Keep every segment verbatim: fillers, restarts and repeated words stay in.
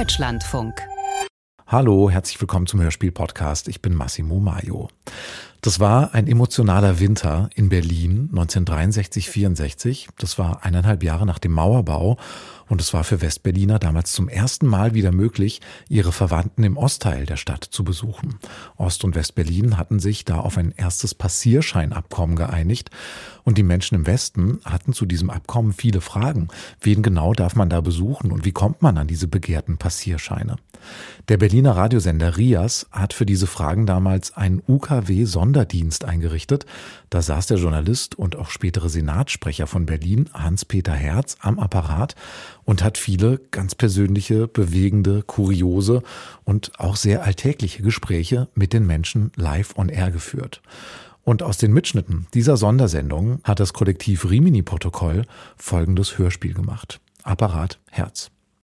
Deutschlandfunk. Hallo, herzlich willkommen zum Hörspiel-Podcast. Ich bin Massimo Maio. Das war ein emotionaler Winter in Berlin neunzehnhundertdreiundsechzig vierundsechzig. Das war eineinhalb Jahre nach dem Mauerbau. Und es war für Westberliner damals zum ersten Mal wieder möglich, ihre Verwandten im Ostteil der Stadt zu besuchen. Ost- und Westberlin hatten sich da auf ein erstes Passierscheinabkommen geeinigt. Und die Menschen im Westen hatten zu diesem Abkommen viele Fragen. Wen genau darf man da besuchen und wie kommt man an diese begehrten Passierscheine? Der Berliner Radiosender RIAS hat für diese Fragen damals einen U K W-Sonderdienst eingerichtet. Da saß der Journalist und auch spätere Senatssprecher von Berlin, Hans-Peter Herz, am Apparat und hat viele ganz persönliche, bewegende, kuriose und auch sehr alltägliche Gespräche mit den Menschen live on air geführt. Und aus den Mitschnitten dieser Sondersendung hat das Kollektiv Rimini-Protokoll folgendes Hörspiel gemacht. Apparat Herz.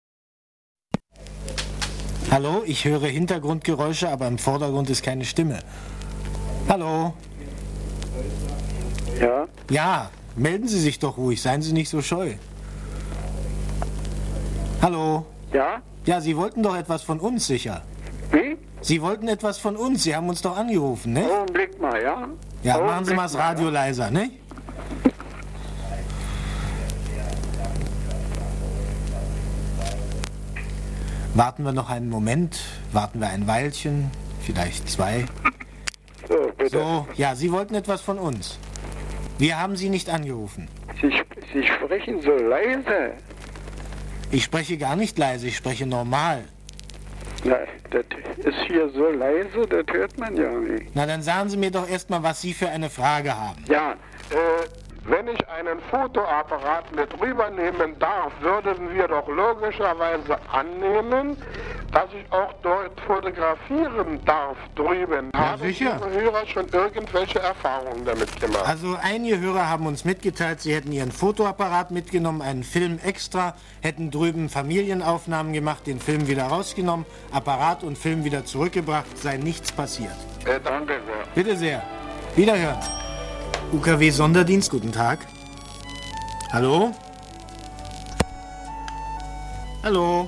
Hallo, ich höre Hintergrundgeräusche, aber im Vordergrund ist keine Stimme. Hallo? Ja? Ja, melden Sie sich doch ruhig, seien Sie nicht so scheu. Hallo? Ja? Ja, Sie wollten doch etwas von uns, sicher. Wie? Sie wollten etwas von uns, Sie haben uns doch angerufen, ne? Augenblick mal, ja? Ja, Augenblick machen Sie mal das Radio ja. leiser, ne? Warten wir noch einen Moment, warten wir ein Weilchen, vielleicht zwei. So, bitte. So, ja, Sie wollten etwas von uns. Wir haben Sie nicht angerufen. Sie, Sie sprechen so leise. Ich spreche gar nicht leise, ich spreche normal. Na, das ist hier so leise, das hört man ja nicht. Na, dann sagen Sie mir doch erstmal, was Sie für eine Frage haben. Ja, äh, wenn ich einen Fotoapparat mit rübernehmen darf, würden wir doch logischerweise annehmen, dass ich auch dort fotografieren darf drüben. Ja, Haben sicher. Ihre Hörer schon irgendwelche Erfahrungen damit gemacht? Also einige Hörer haben uns mitgeteilt, sie hätten ihren Fotoapparat mitgenommen, einen Film extra, hätten drüben Familienaufnahmen gemacht, den Film wieder rausgenommen, Apparat und Film wieder zurückgebracht, sei nichts passiert. Äh, danke sehr. Bitte sehr. Wiederhören. U K W-Sonderdienst, guten Tag. Hallo? Hallo?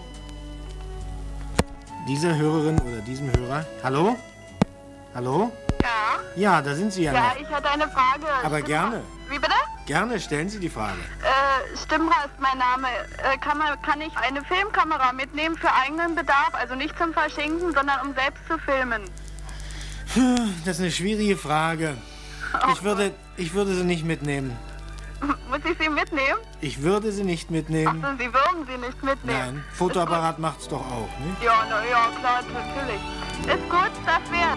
Dieser Hörerin oder diesem Hörer. Hallo? Hallo? Ja? Ja, da sind Sie ja, Ja, noch. ich hatte eine Frage. Aber Stimmra- gerne. Wie bitte? Gerne, stellen Sie die Frage. Äh, Stimmra ist mein Name. Äh, kann, man, kann ich eine Filmkamera mitnehmen für eigenen Bedarf? Also nicht zum Verschenken, sondern um selbst zu filmen. Das ist eine schwierige Frage. Ich würde, ich würde sie nicht mitnehmen. Muss ich sie mitnehmen? Ich würde sie nicht Ach mitnehmen. so, Sie würden sie nicht mitnehmen. Nein, Fotoapparat macht's doch auch, ne? Ja, na, ja, klar, natürlich. Ist gut, das wert.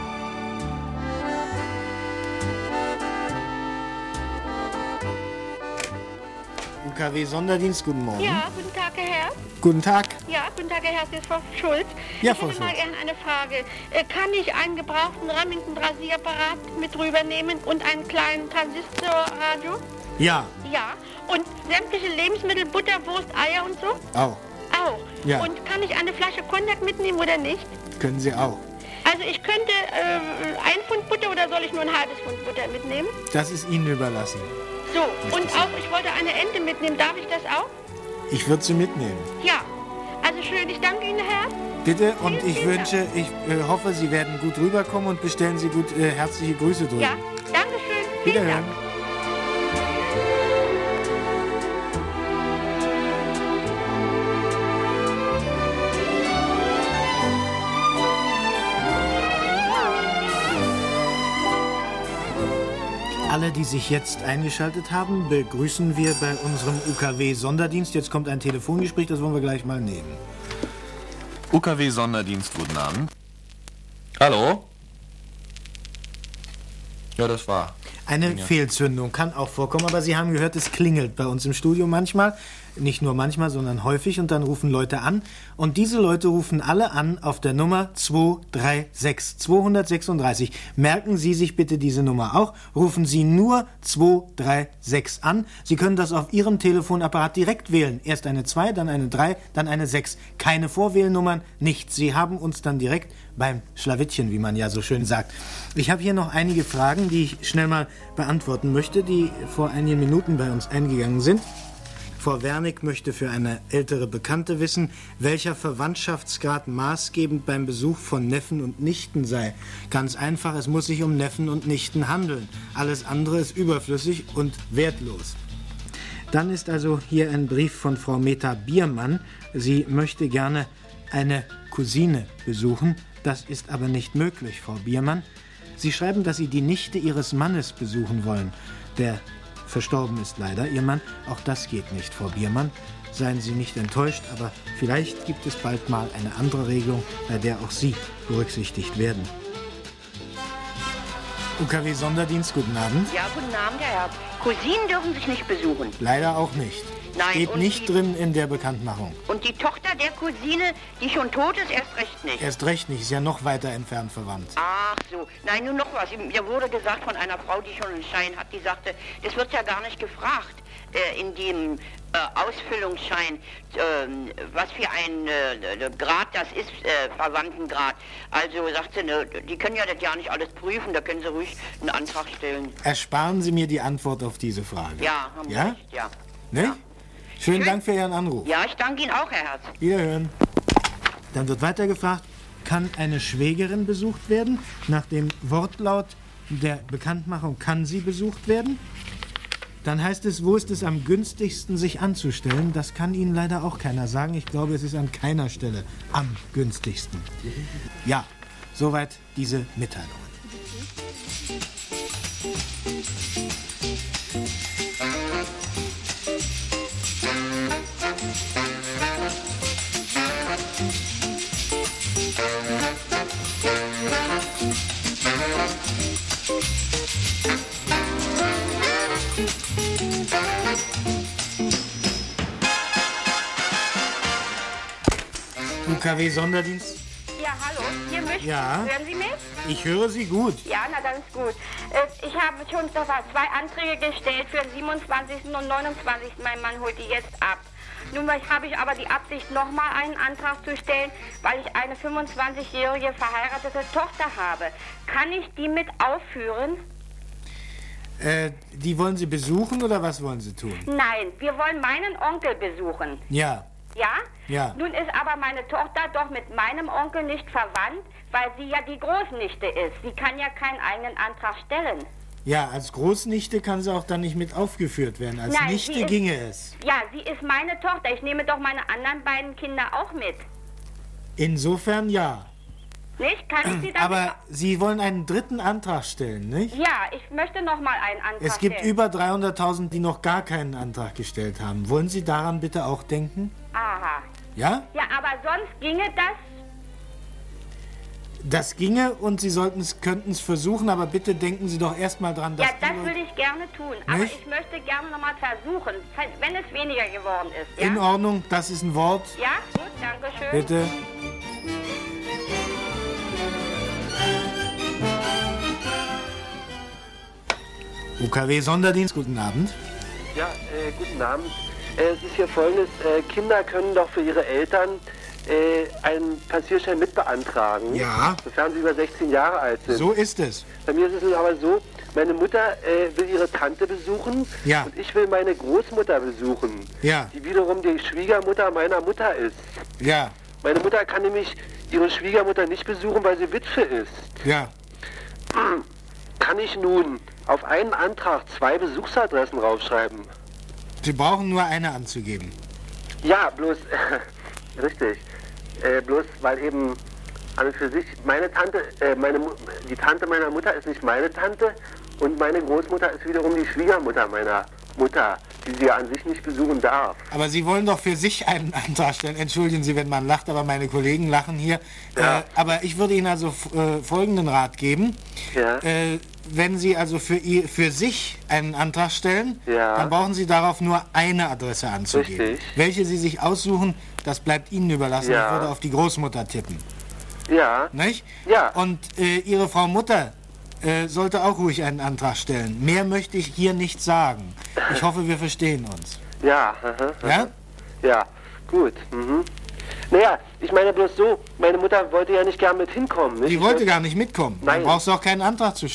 U K W-Sonderdienst, guten Morgen. Ja, guten Tag, Herr Herr. Guten Tag. Ja, guten Tag, Herr Herr, hier ist Frau Schulz. Ja, ich Frau hätte mal Schulz. gerne eine Frage. Äh, Kann ich einen gebrauchten Remington-Rasierapparat mit rübernehmen und einen kleinen Transistorradio? Ja, Ja. Und sämtliche Lebensmittel, Butter, Wurst, Eier und so? auch. Auch. Ja. Und kann ich eine Flasche Cognac mitnehmen oder nicht? Können Sie auch. Also ich könnte äh, ein Pfund Butter oder soll ich nur ein halbes Pfund Butter mitnehmen? Das ist Ihnen überlassen. So, und auch, ich wollte eine Ente mitnehmen. Darf ich das auch? Ich würde sie mitnehmen. Ja. Also schön, ich danke Ihnen, Herr. Bitte, und Vielen, ich vielen wünsche, ich äh, hoffe, Sie werden gut rüberkommen und bestellen Sie gut äh, herzliche Grüße drüben. Ja, danke schön. Vielen Wiederhören. Dank. Alle, die sich jetzt eingeschaltet haben, begrüßen wir bei unserem U K W-Sonderdienst. Jetzt kommt ein Telefongespräch, das wollen wir gleich mal nehmen. U K W-Sonderdienst, guten Abend. Hallo? Ja, das war. Eine Ja. Fehlzündung kann auch vorkommen, aber Sie haben gehört, es klingelt bei uns im Studio manchmal. Nicht nur manchmal, sondern häufig. Und dann rufen Leute an. Und diese Leute rufen alle an auf der Nummer zwei drei sechs, zweihundertsechsunddreißig. Merken Sie sich bitte diese Nummer auch. Rufen Sie nur zwei drei sechs an. Sie können das auf Ihrem Telefonapparat direkt wählen. Erst eine zwei, dann eine drei, dann eine sechs. Keine Vorwählnummern, nichts. Sie haben uns dann direkt beim Schlawittchen, wie man ja so schön sagt. Ich habe hier noch einige Fragen, die ich schnell mal beantworten möchte, die vor einigen Minuten bei uns eingegangen sind. Frau Wernick möchte für eine ältere Bekannte wissen, welcher Verwandtschaftsgrad maßgebend beim Besuch von Neffen und Nichten sei. Ganz einfach, es muss sich um Neffen und Nichten handeln. Alles andere ist überflüssig und wertlos. Dann ist also hier ein Brief von Frau Meta Biermann. Sie möchte gerne eine Cousine besuchen. Das ist aber nicht möglich, Frau Biermann. Sie schreiben, dass Sie die Nichte Ihres Mannes besuchen wollen. Der verstorben ist leider, Ihr Mann. Auch das geht nicht, Frau Biermann. Seien Sie nicht enttäuscht, aber vielleicht gibt es bald mal eine andere Regelung, bei der auch Sie berücksichtigt werden. U K W-Sonderdienst, guten Abend. Ja, guten Abend, Herr Herz. Cousinen dürfen sich nicht besuchen. Leider auch nicht. Nein, Steht und nicht die- drin in der Bekanntmachung. Und die Tochter der Cousine, die schon tot ist, erst recht nicht. Erst recht nicht, ist ja noch weiter entfernt verwandt. Ach so. Nein, nur noch was. Mir wurde gesagt von einer Frau, die schon einen Schein hat, die sagte, das wird ja gar nicht gefragt äh, in dem äh, Ausfüllungsschein, äh, was für ein äh, Grad das ist, äh, Verwandtengrad. Also sagt sie, ne, die können ja das ja nicht alles prüfen, da können sie ruhig einen Antrag stellen. Ersparen Sie mir die Antwort auf diese Frage. Ja, haben Sie Ja? recht, ja. Nicht? Ja. Schönen Schön. Dank für Ihren Anruf. Ja, ich danke Ihnen auch, Herr Herz. Wiederhören. Dann wird weiter gefragt, kann eine Schwägerin besucht werden? Nach dem Wortlaut der Bekanntmachung kann sie besucht werden. Dann heißt es, wo ist es am günstigsten, sich anzustellen? Das kann Ihnen leider auch keiner sagen. Ich glaube, es ist an keiner Stelle am günstigsten. Ja, soweit diese Mitteilungen. U K W-Sonderdienst? Ja, hallo, hier möchte Ja. Hören Sie mich? Ich höre Sie gut. Ja, na dann ist gut. Äh, Ich habe schon zwei Anträge gestellt für den siebenundzwanzigsten und neunundzwanzigsten Mein Mann holt die jetzt ab. Nun habe ich aber die Absicht, nochmal einen Antrag zu stellen, weil ich eine fünfundzwanzigjährige verheiratete Tochter habe. Kann ich die mit aufführen? Äh, die wollen Sie besuchen oder was wollen Sie tun? Nein, wir wollen meinen Onkel besuchen. Ja. Ja? Ja. Nun ist aber meine Tochter doch mit meinem Onkel nicht verwandt, weil sie ja die Großnichte ist. Sie kann ja keinen eigenen Antrag stellen. Ja, als Großnichte kann sie auch dann nicht mit aufgeführt werden. Als Nein, Nichte sie ist- ginge es. Ja, sie ist meine Tochter. Ich nehme doch meine anderen beiden Kinder auch mit. Insofern ja. Nicht? Kann ich sie dann... Aber Sie wollen einen dritten Antrag stellen, nicht? Ja, ich möchte noch mal einen Antrag Es gibt stellen. über dreihunderttausend, die noch gar keinen Antrag gestellt haben. Wollen Sie daran bitte auch denken? Aha. Ja? Ja, aber sonst ginge das... Das ginge und Sie sollten es, könnten es versuchen, aber bitte denken Sie doch erstmal dran, dass Ja, das die Leute- will ich gerne tun. Aber Nicht? ich möchte gerne noch mal versuchen, wenn es weniger geworden ist. Ja, In Ordnung, das ist ein Wort. ja? Gut, danke schön. Bitte. U K W-Sonderdienst, guten Abend. Ja, äh, guten Abend. Äh, es ist hier folgendes, äh, Kinder können doch für ihre Eltern äh, einen Passierschein mitbeantragen. Ja. Sofern sie über sechzehn Jahre alt sind. So ist es. Bei mir ist es nun aber so, meine Mutter äh, will ihre Tante besuchen Ja. und ich will meine Großmutter besuchen, Ja, die wiederum die Schwiegermutter meiner Mutter ist. ja, Meine Mutter kann nämlich ihre Schwiegermutter nicht besuchen, weil sie Witwe ist. ja. Kann ich nun auf einen Antrag zwei Besuchsadressen raufschreiben? Sie brauchen nur eine anzugeben. Ja, bloß, richtig, äh, bloß weil eben an und für sich meine Tante, äh, meine, Mu- die Tante meiner Mutter ist nicht meine Tante und meine Großmutter ist wiederum die Schwiegermutter meiner Mutter, die sie ja an sich nicht besuchen darf. Aber Sie wollen doch für sich einen Antrag stellen. Entschuldigen Sie, wenn man lacht, aber meine Kollegen lachen hier. Ja. Äh, aber ich würde Ihnen also f- äh, folgenden Rat geben. Ja. Äh, wenn Sie also für, ihr, für sich einen Antrag stellen, Ja. dann brauchen Sie darauf nur eine Adresse anzugeben. Richtig. Welche Sie sich aussuchen, das bleibt Ihnen überlassen. Ja. Ich würde auf die Großmutter tippen. Ja, Nicht? Ja. Und äh, Ihre Frau Mutter äh, sollte auch ruhig einen Antrag stellen. Mehr möchte ich hier nicht sagen. Ich hoffe, wir verstehen uns. ja, aha, aha. Ja? Ja, gut. Mhm. Naja, ich meine bloß so, meine Mutter wollte ja nicht gern mit hinkommen. Nicht? Die Ich wollte wollte- gar nicht mitkommen. Nein. Dann brauchst du auch keinen Antrag zu stellen.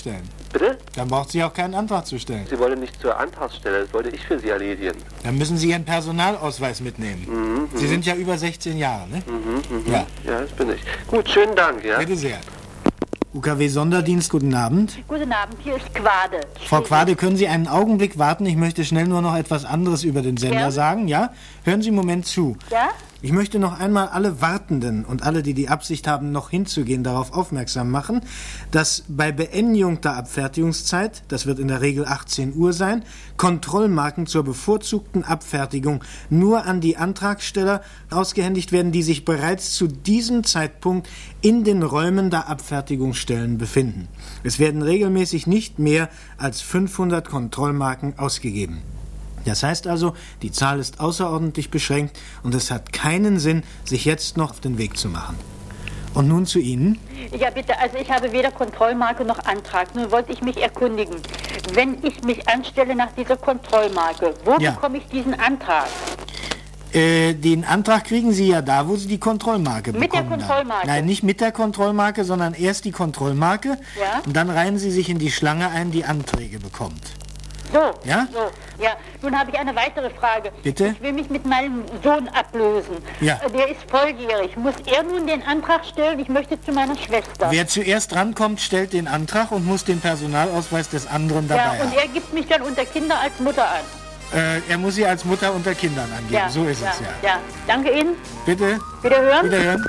Bitte? Dann braucht sie auch keinen Antrag zu stellen. Sie wollte nicht zur Antragsstelle, das wollte ich für Sie erledigen. Dann müssen Sie Ihren Personalausweis mitnehmen. Mhm, Sie sind ja über sechzehn Jahre, ne? Mhm, mhm. Ja. Ja, das bin ich. Gut, schönen Dank, ja. Bitte sehr. U K W-Sonderdienst, guten Abend. Guten Abend, hier ist Quade. Frau Quade, können Sie einen Augenblick warten? Ich möchte schnell nur noch etwas anderes über den Sender Ja? sagen. Ja? Hören Sie einen Moment zu. Ja? Ich möchte noch einmal alle Wartenden und alle, die die Absicht haben, noch hinzugehen, darauf aufmerksam machen, dass bei Beendigung der Abfertigungszeit, das wird in der Regel achtzehn Uhr sein, Kontrollmarken zur bevorzugten Abfertigung nur an die Antragsteller ausgehändigt werden, die sich bereits zu diesem Zeitpunkt in den Räumen der Abfertigungsstellen befinden. Es werden regelmäßig nicht mehr als fünfhundert Kontrollmarken ausgegeben. Das heißt also, die Zahl ist außerordentlich beschränkt und es hat keinen Sinn, sich jetzt noch auf den Weg zu machen. Und nun zu Ihnen. Ja, bitte, also ich habe weder Kontrollmarke noch Antrag. Nun wollte ich mich erkundigen. Wenn ich mich anstelle nach dieser Kontrollmarke, wo Ja. bekomme ich diesen Antrag? Äh, den Antrag kriegen Sie ja da, wo Sie die Kontrollmarke Mit der bekommen. Kontrollmarke? Dann. Nein, nicht mit der Kontrollmarke, sondern erst die Kontrollmarke. Ja. Und dann reihen Sie sich in die Schlange ein, die Anträge bekommt. So, Ja? so. Ja, nun habe ich eine weitere Frage. Bitte? Ich will mich mit meinem Sohn ablösen. Ja. Äh, Der ist volljährig. Muss er nun den Antrag stellen? Ich möchte zu meiner Schwester. Wer zuerst rankommt, stellt den Antrag und muss den Personalausweis des anderen Ja, dabei und haben. er gibt mich dann unter Kinder als Mutter an. Äh, er muss Sie als Mutter unter Kindern angeben. Ja, So ist ja, es ja. Ja, danke Ihnen. Bitte? Wiederhören. Wiederhören.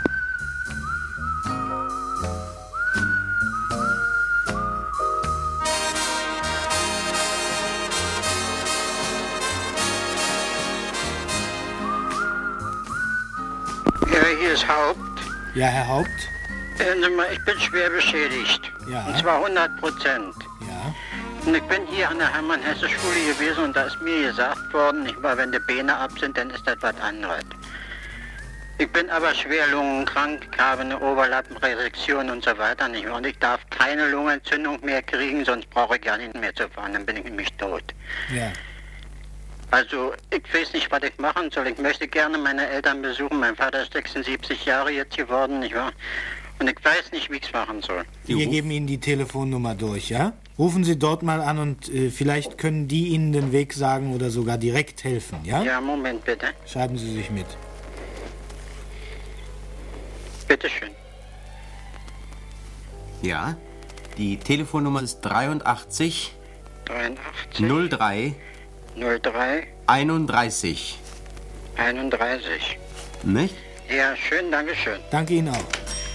Ja, hier ist Haupt. Ja, Herr Haupt. Hören Sie mal, ich bin schwer beschädigt. Ja. Und zwar hundert Prozent. Ja. Und ich bin hier an der Hermann-Hesse-Schule gewesen und da ist mir gesagt worden, nicht mal wenn die Beine ab sind, dann ist das was anderes. Ich bin aber schwer lungenkrank, ich habe eine Oberlappenresektion und so weiter nicht mehr. Und ich darf keine Lungenentzündung mehr kriegen, sonst brauche ich gar nicht mehr zu fahren, dann bin ich nämlich tot. Ja. Also, ich weiß nicht, was ich machen soll. Ich möchte gerne meine Eltern besuchen. Mein Vater ist sechsundsiebzig Jahre jetzt geworden, nicht wahr? Und ich weiß nicht, wie ich es machen soll. Wir geben Ihnen die Telefonnummer durch, ja? Rufen Sie dort mal an und äh, vielleicht können die Ihnen den Weg sagen oder sogar direkt helfen, ja? Ja, Moment bitte. Schreiben Sie sich mit. Bitteschön. Ja, die Telefonnummer ist dreiundachtzig dreiundachtzig null drei null drei einunddreißig. einunddreißig. Nicht? Ja, schön, danke schön. Danke Ihnen auch.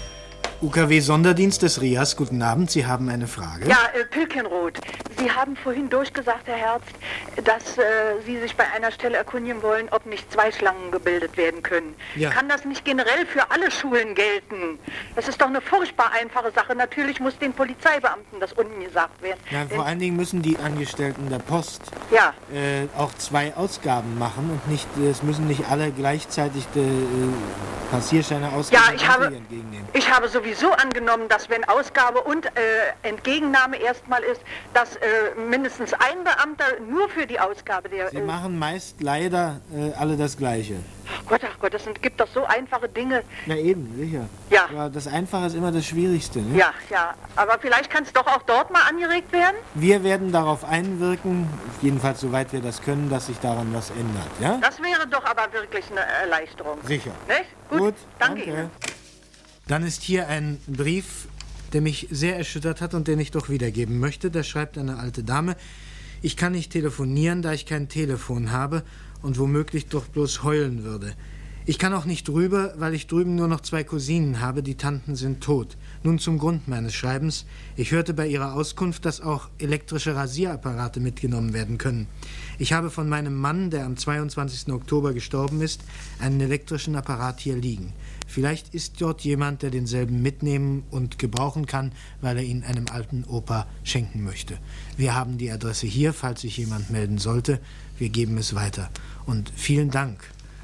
U K W-Sonderdienst des R I A S, guten Abend, Sie haben eine Frage. Ja, äh, Pilkenroth, Sie haben vorhin durchgesagt, Herr Herbst, dass äh, Sie sich bei einer Stelle erkundigen wollen, ob nicht zwei Schlangen gebildet werden können. Ja. Kann das nicht generell für alle Schulen gelten? Das ist doch eine furchtbar einfache Sache. Natürlich muss den Polizeibeamten das unten gesagt werden. Ja, vor allen Dingen müssen die Angestellten der Post Ja. äh, auch zwei Ausgaben machen und nicht, es müssen nicht alle gleichzeitig die äh, Passierscheine ausgeben Ja, ich habe, entgegennehmen. ich habe sowieso angenommen, dass wenn Ausgabe und äh, Entgegennahme erstmal ist, dass äh, mindestens ein Beamter nur für die Ausgabe der... Sie äh, machen meist leider äh, alle das Gleiche. ach Gott, ach Gott, das sind, gibt doch so einfache Dinge. Na eben, sicher. Ja. Aber das Einfache ist immer das Schwierigste. Ne? Ja, ja, aber vielleicht kann es doch auch dort mal angeregt werden? Wir werden darauf einwirken, jedenfalls soweit wir das können, dass sich daran was ändert. Ja? Das wäre doch aber wirklich eine Erleichterung. Sicher. Nicht? Gut, Gut, danke, danke. Ihnen. Dann ist hier ein Brief, der mich sehr erschüttert hat und den ich doch wiedergeben möchte. Da schreibt eine alte Dame: Ich kann nicht telefonieren, da ich kein Telefon habe und womöglich doch bloß heulen würde. Ich kann auch nicht rüber, weil ich drüben nur noch zwei Cousinen habe, die Tanten sind tot. Nun zum Grund meines Schreibens. Ich hörte bei Ihrer Auskunft, dass auch elektrische Rasierapparate mitgenommen werden können. Ich habe von meinem Mann, der am zweiundzwanzigsten Oktober gestorben ist, einen elektrischen Apparat hier liegen. Vielleicht ist dort jemand, der denselben mitnehmen und gebrauchen kann, weil er ihn einem alten Opa schenken möchte. Wir haben die Adresse hier, falls sich jemand melden sollte. Wir geben es weiter. Und vielen Dank,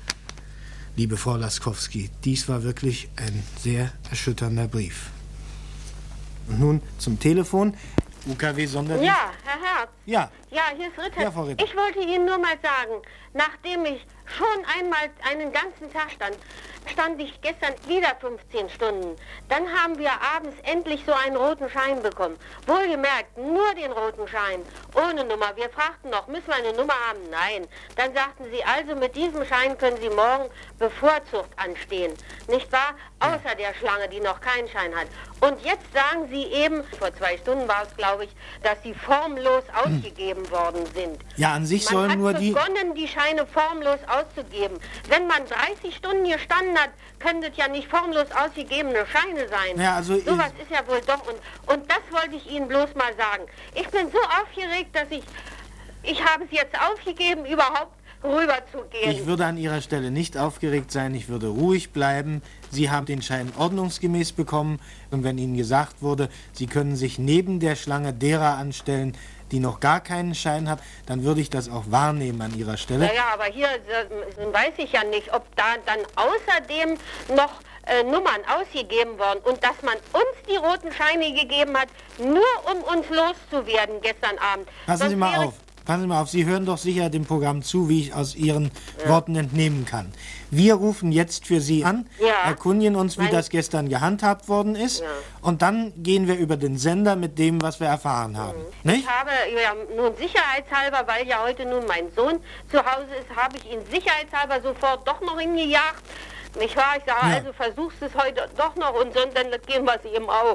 liebe Frau Laskowski. Dies war wirklich ein sehr erschütternder Brief. Und nun zum Telefon. U K W-Sonderdienst. Ja, Herr Herz. Ja. Ja, hier ist Ritter. Ja, Frau Ritter. Ich wollte Ihnen nur mal sagen, nachdem ich schon einmal einen ganzen Tag stand, stand ich gestern wieder fünfzehn Stunden. Dann haben wir abends endlich so einen roten Schein bekommen. Wohlgemerkt, nur den roten Schein, ohne Nummer. Wir fragten noch, müssen wir eine Nummer haben? Nein. Dann sagten sie, also mit diesem Schein können Sie morgen bevorzugt anstehen. Nicht wahr? Außer der Schlange, die noch keinen Schein hat. Und jetzt sagen Sie eben, vor zwei Stunden war es, glaube ich, dass sie formlos ausgegeben hm. worden sind. Ja, an sich man sollen nur die... Man hat begonnen, die Scheine formlos auszugeben. Wenn man dreißig Stunden gestanden hat, können das ja nicht formlos ausgegebene Scheine sein. Ja, also so was ist ja wohl doch. Und, und das wollte ich Ihnen bloß mal sagen. Ich bin so aufgeregt, dass ich... Ich habe es jetzt aufgegeben, überhaupt rüberzugehen. Ich würde an Ihrer Stelle nicht aufgeregt sein, ich würde ruhig bleiben. Sie haben den Schein ordnungsgemäß bekommen und wenn Ihnen gesagt wurde, Sie können sich neben der Schlange derer anstellen, die noch gar keinen Schein hat, dann würde ich das auch wahrnehmen an Ihrer Stelle. Ja, ja, aber hier äh, weiß ich ja nicht, ob da dann außerdem noch äh, Nummern ausgegeben worden und dass man uns die roten Scheine gegeben hat, nur um uns loszuwerden gestern Abend. Passen Sonst Sie mal auf. Passen Sie mal auf, Sie hören doch sicher dem Programm zu, wie ich aus Ihren ja. Worten entnehmen kann. Wir rufen jetzt für Sie an, ja. erkundigen uns, wie Nein. das gestern gehandhabt worden ist ja. und dann gehen wir über den Sender mit dem, was wir erfahren haben. Mhm. Nicht? Ich habe ja, nun sicherheitshalber, weil ja heute nun mein Sohn zu Hause ist, habe ich ihn sicherheitshalber sofort doch noch hingejagt. Nicht wahr? Ich sage, ja. also versuchst es heute doch noch und dann geben wir es ihm auf.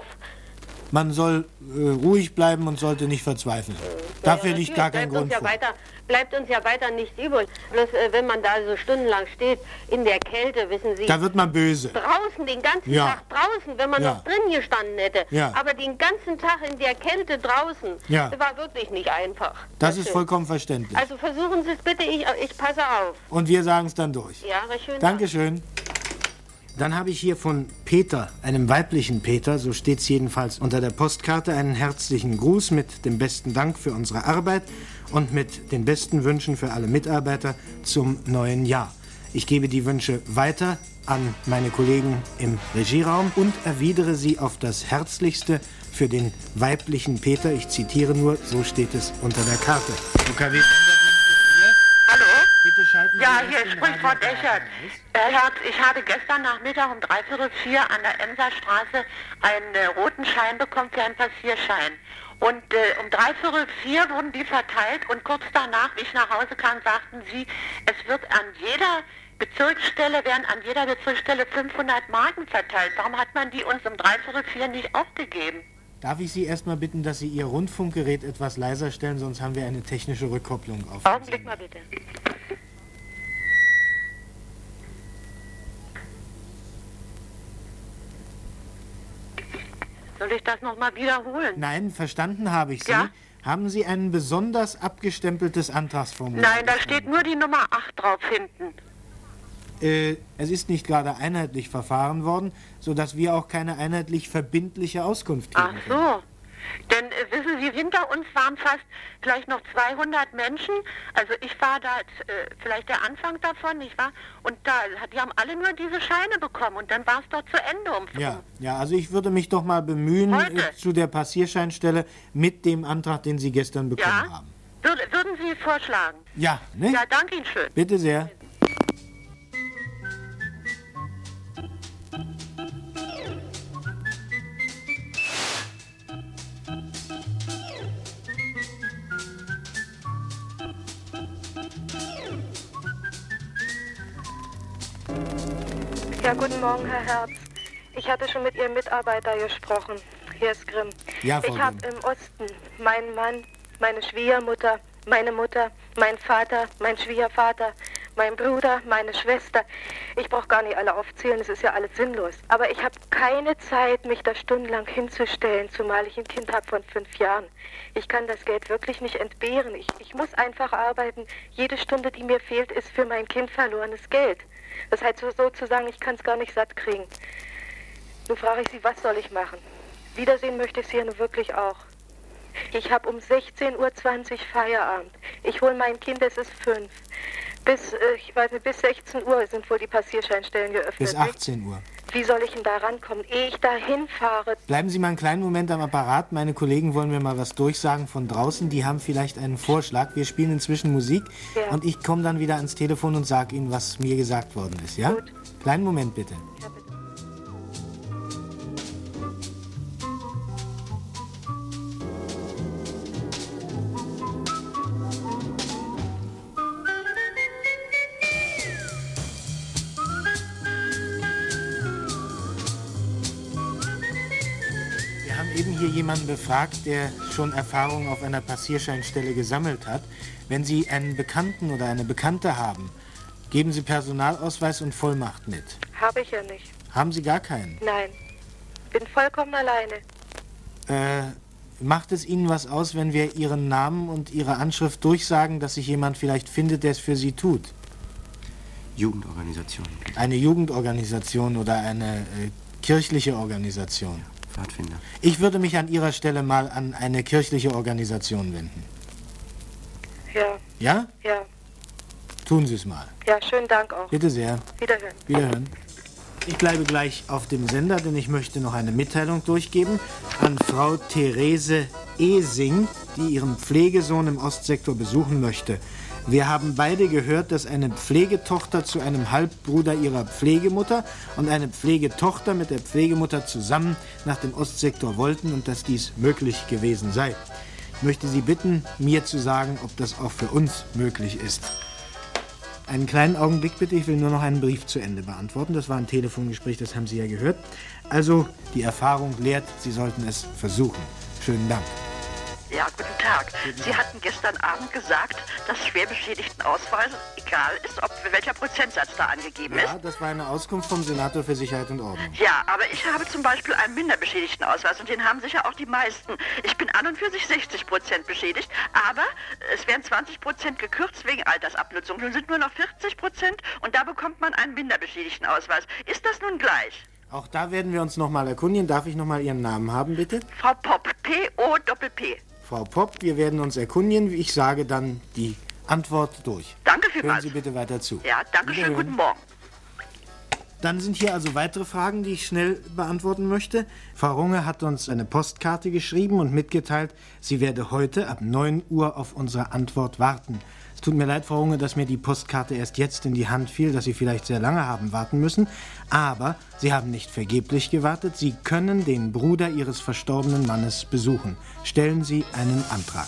Man soll äh, ruhig bleiben und sollte nicht verzweifeln. Ja, Dafür ja, liegt gar kein Grund ja vor. Weiter, bleibt uns ja weiter nichts übrig. Bloß äh, wenn man da so stundenlang steht, in der Kälte, wissen Sie... Da wird man böse. Draußen, den ganzen ja. Tag draußen, wenn man ja. noch drin gestanden hätte. Ja. Aber den ganzen Tag in der Kälte draußen, ja. war wirklich nicht einfach. Das, das ist vollkommen verständlich. Also versuchen Sie es bitte, ich, ich passe auf. Und wir sagen es dann durch. Ja, recht schön. Dankeschön. Dann habe ich hier von Peter, einem weiblichen Peter, so steht es jedenfalls unter der Postkarte, einen herzlichen Gruß mit dem besten Dank für unsere Arbeit und mit den besten Wünschen für alle Mitarbeiter zum neuen Jahr. Ich gebe die Wünsche weiter an meine Kollegen im Regieraum und erwidere sie auf das Herzlichste für den weiblichen Peter. Ich zitiere nur, so steht es unter der Karte. O K W Hallo? Bitte schalten Sie Ja, erst hier den spricht Frau Radio Deschert. Herr Herz, ich habe gestern Nachmittag um dreiviertel vier an der Emserstraße einen äh, roten Schein bekommen für einen Passierschein. Und äh, um dreiviertel vier wurden die verteilt und kurz danach, wie ich nach Hause kam, sagten sie, es wird an jeder Bezirksstelle, werden an jeder Bezirksstelle fünfhundert Marken verteilt. Warum hat man die uns um dreiviertel vier nicht auch gegeben? Darf ich Sie erstmal bitten, dass Sie Ihr Rundfunkgerät etwas leiser stellen, sonst haben wir eine technische Rückkopplung auf. Augenblick mal bitte. Soll ich das nochmal wiederholen? Nein, verstanden habe ich Sie. Ja? Haben Sie ein besonders abgestempeltes Antragsformular? Nein, da steht nur die Nummer acht drauf hinten. Äh, es ist nicht gerade einheitlich verfahren worden, sodass wir auch keine einheitlich verbindliche Auskunft geben Ach so. Denn äh, wissen Sie, hinter uns waren fast vielleicht noch zweihundert Menschen. Also ich war da äh, vielleicht der Anfang davon, nicht wahr? Und da, die haben alle nur diese Scheine bekommen und dann war es doch zu Ende. Um, Ja, ja, also ich würde mich doch mal bemühen äh, zu der Passierscheinstelle mit dem Antrag, den Sie gestern bekommen ja? haben. Würde, würden Sie vorschlagen? Ja, ne? Ja, danke Ihnen schön. Bitte sehr. Ja, guten Morgen, Herr Herz. Ich hatte schon mit Ihrem Mitarbeiter gesprochen. Hier ist Grimm. Ja, Frau ich habe im Osten meinen Mann, meine Schwiegermutter, meine Mutter, mein Vater, mein Schwiegervater, mein Bruder, meine Schwester. Ich brauche gar nicht alle aufzählen, es ist ja alles sinnlos. Aber ich habe keine Zeit, mich da stundenlang hinzustellen, zumal ich ein Kind habe von fünf Jahren. Ich kann das Geld wirklich nicht entbehren. Ich, ich muss einfach arbeiten. Jede Stunde, die mir fehlt, ist für mein Kind verlorenes Geld. Das heißt sozusagen, ich kann es gar nicht satt kriegen. Nun frage ich Sie, was soll ich machen? Wiedersehen möchte ich Sie ja nun wirklich auch. Ich habe um sechzehn Uhr zwanzig Feierabend. Ich hole mein Kind, es ist fünf. Bis, äh, ich weiß nicht, bis sechzehn Uhr sind wohl die Passierscheinstellen geöffnet. Bis achtzehn Uhr. Wie soll ich denn da rankommen, ehe ich da hinfahre? Bleiben Sie mal einen kleinen Moment am Apparat. Meine Kollegen wollen mir mal was durchsagen von draußen. Die haben vielleicht einen Vorschlag. Wir spielen inzwischen Musik Ja. und ich komme dann wieder ans Telefon und sage Ihnen, was mir gesagt worden ist. Ja? Gut. Kleinen Moment bitte. Ja, bitte. Wir haben eben hier jemanden befragt, der schon Erfahrung auf einer Passierscheinstelle gesammelt hat. Wenn Sie einen Bekannten oder eine Bekannte haben, geben Sie Personalausweis und Vollmacht mit. Habe ich ja nicht. Haben Sie gar keinen? Nein. Bin vollkommen alleine. Äh, macht es Ihnen was aus, wenn wir Ihren Namen und Ihre Anschrift durchsagen, dass sich jemand vielleicht findet, der es für Sie tut? Jugendorganisation. Eine Jugendorganisation oder eine äh, kirchliche Organisation? Pfadfinder. Ich würde mich an Ihrer Stelle mal an eine kirchliche Organisation wenden. Ja, Ja? ja. Tun Sie es mal. Ja, schönen Dank auch. Bitte sehr. Wiederhören. Wiederhören. Ich bleibe gleich auf dem Sender, denn ich möchte noch eine Mitteilung durchgeben an Frau Therese Esing, die ihren Pflegesohn im Ostsektor besuchen möchte. Wir haben beide gehört, dass eine Pflegetochter zu einem Halbbruder ihrer Pflegemutter und eine Pflegetochter mit der Pflegemutter zusammen nach dem Ostsektor wollten und dass dies möglich gewesen sei. Ich möchte Sie bitten, mir zu sagen, ob das auch für uns möglich ist. Einen kleinen Augenblick bitte, ich will nur noch einen Brief zu Ende beantworten. Das war ein Telefongespräch, das haben Sie ja gehört. Also, die Erfahrung lehrt, Sie sollten es versuchen. Schönen Dank. Ja, guten Tag. Sie hatten gestern Abend gesagt, dass Schwerbeschädigtenausweis egal ist, ob welcher Prozentsatz da angegeben Ja, ist. das war eine Auskunft vom Senator für Sicherheit und Ordnung. Ja, aber ich habe zum Beispiel einen Minderbeschädigtenausweis und den haben sicher auch die meisten. Ich bin an und für sich sechzig Prozent beschädigt, aber es werden zwanzig Prozent gekürzt wegen Altersabnutzung. Nun sind nur noch vierzig Prozent und da bekommt man einen Minderbeschädigtenausweis. Ist das nun gleich? Auch da werden wir uns noch mal erkundigen. Darf ich noch mal Ihren Namen haben, bitte? Frau Popp, P O P P. Frau Popp, wir werden uns erkundigen. Ich sage dann die Antwort durch. Danke Hören vielmals. Sie bitte weiter zu. Ja, danke schön. Wiederhören. Guten Morgen. Dann sind hier also weitere Fragen, die ich schnell beantworten möchte. Frau Runge hat uns eine Postkarte geschrieben und mitgeteilt, sie werde heute ab neun Uhr auf unsere Antwort warten. Es tut mir leid, Frau Runge, dass mir die Postkarte erst jetzt in die Hand fiel, dass Sie vielleicht sehr lange haben warten müssen. Aber Sie haben nicht vergeblich gewartet. Sie können den Bruder Ihres verstorbenen Mannes besuchen. Stellen Sie einen Antrag.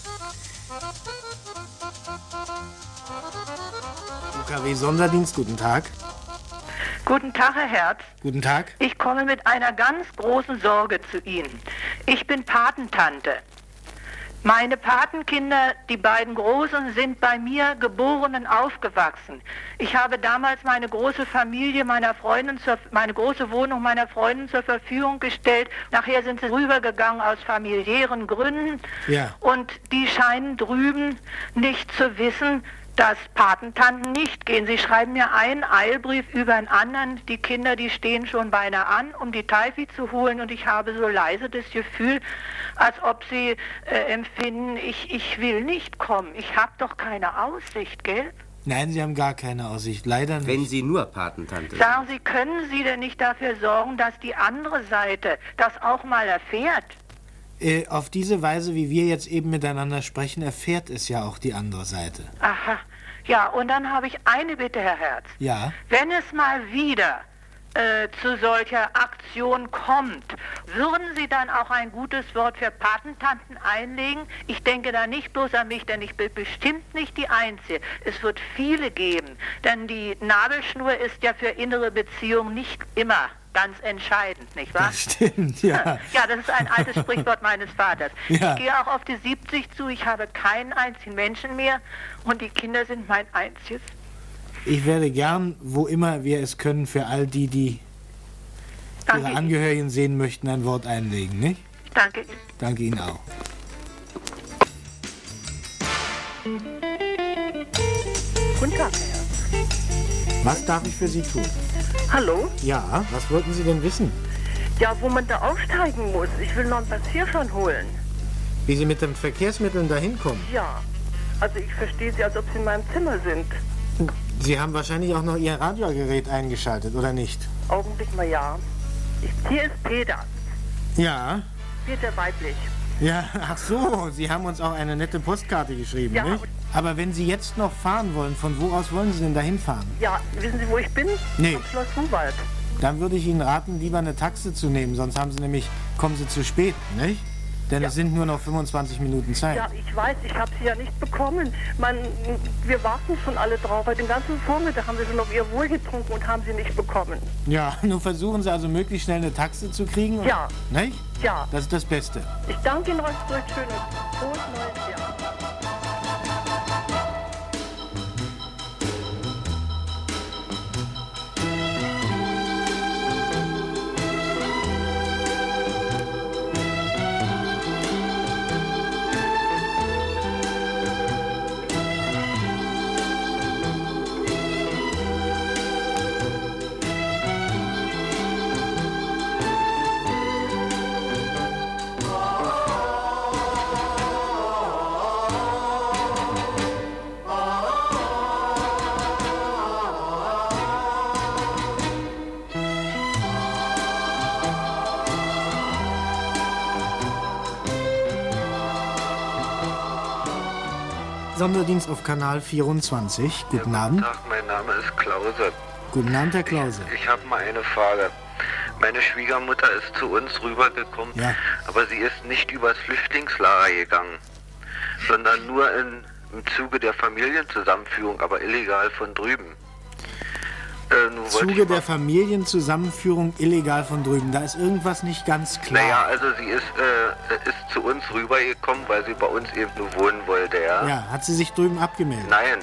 U K W-Sonderdienst, guten Tag. Guten Tag, Herr Herz. Guten Tag. Ich komme mit einer ganz großen Sorge zu Ihnen. Ich bin Patentante. Meine Patenkinder, die beiden Großen, sind bei mir geboren und aufgewachsen. Ich habe damals meine große Familie meiner Freundin, zur, meine große Wohnung meiner Freundin zur Verfügung gestellt. Nachher sind sie rübergegangen aus familiären Gründen. Ja. Und die scheinen drüben nicht zu wissen, dass Patentanten nicht gehen. Sie schreiben mir einen Eilbrief über einen anderen. Die Kinder, die stehen schon beinahe an, um die Teifi zu holen. Und ich habe so leise das Gefühl, als ob sie äh, empfinden, ich, ich will nicht kommen. Ich habe doch keine Aussicht, gell? Nein, Sie haben gar keine Aussicht. Leider nicht. Wenn Sie nur Patentante sind. Sagen Sie, können Sie denn nicht dafür sorgen, dass die andere Seite das auch mal erfährt? Äh, auf diese Weise, wie wir jetzt eben miteinander sprechen, erfährt es ja auch die andere Seite. Aha. Ja, und dann habe ich eine Bitte, Herr Herz. Ja. Wenn es mal wieder äh, zu solcher Aktion kommt, würden Sie dann auch ein gutes Wort für Patentanten einlegen? Ich denke da nicht bloß an mich, denn ich bin bestimmt nicht die Einzige. Es wird viele geben, denn die Nabelschnur ist ja für innere Beziehungen nicht immer ganz entscheidend, nicht wahr? Das stimmt, ja. Ja, das ist ein altes Sprichwort meines Vaters. Ja. Ich gehe auch auf die siebzig zu, ich habe keinen einzigen Menschen mehr und die Kinder sind mein einziges. Ich werde gern, wo immer wir es können, für all die, die Danke ihre Ihnen. Angehörigen sehen möchten, ein Wort einlegen, nicht? Danke Ihnen. Danke Ihnen auch. Guten Tag, Herr. Was darf ich für Sie tun? Hallo? Ja, was wollten Sie denn wissen? Ja, wo man da aufsteigen muss. Ich will noch einen Passierschein holen. Wie Sie mit den Verkehrsmitteln dahin kommen? Ja. Also ich verstehe Sie, als ob Sie in meinem Zimmer sind. Sie haben wahrscheinlich auch noch Ihr Radiogerät eingeschaltet, oder nicht? Augenblick mal, ja. Ich, hier ist Peter. Ja. Peter weiblich. Ja, ach so, Sie haben uns auch eine nette Postkarte geschrieben, Ja. nicht? Aber wenn Sie jetzt noch fahren wollen, von wo aus wollen Sie denn dahin fahren? Ja, wissen Sie, wo ich bin? Nee. Am Schloss Huwald. Dann würde ich Ihnen raten, lieber eine Taxe zu nehmen, sonst haben Sie nämlich, kommen Sie zu spät, nicht? Denn Ja. es sind nur noch fünfundzwanzig Minuten Zeit. Ja, ich weiß, ich habe sie ja nicht bekommen. Man, wir warten schon alle drauf, weil den ganzen Vormittag haben wir schon auf ihr Wohl getrunken und haben sie nicht bekommen. Ja, nun versuchen Sie also möglichst schnell eine Taxe zu kriegen. und- Ja. Nicht? Ja. Das ist das Beste. Ich danke Ihnen recht recht schön und frohes neues Jahr. Sonderdienst auf Kanal vierundzwanzig. Guten Abend. Guten Tag, mein Name ist Klause. Guten Abend, Herr Klause. Ich habe mal eine Frage. Meine Schwiegermutter ist zu uns rübergekommen, Ja. aber sie ist nicht übers Flüchtlingslager gegangen, sondern nur in, im Zuge der Familienzusammenführung, aber illegal von drüben. Äh, nun wollte Zuge ich mal- der Familienzusammenführung illegal von drüben. Da ist irgendwas nicht ganz klar. Naja, also sie ist, äh, ist zu uns rübergekommen, weil sie bei uns eben nur wohnen wollte, ja? Ja, hat sie sich drüben abgemeldet? Nein,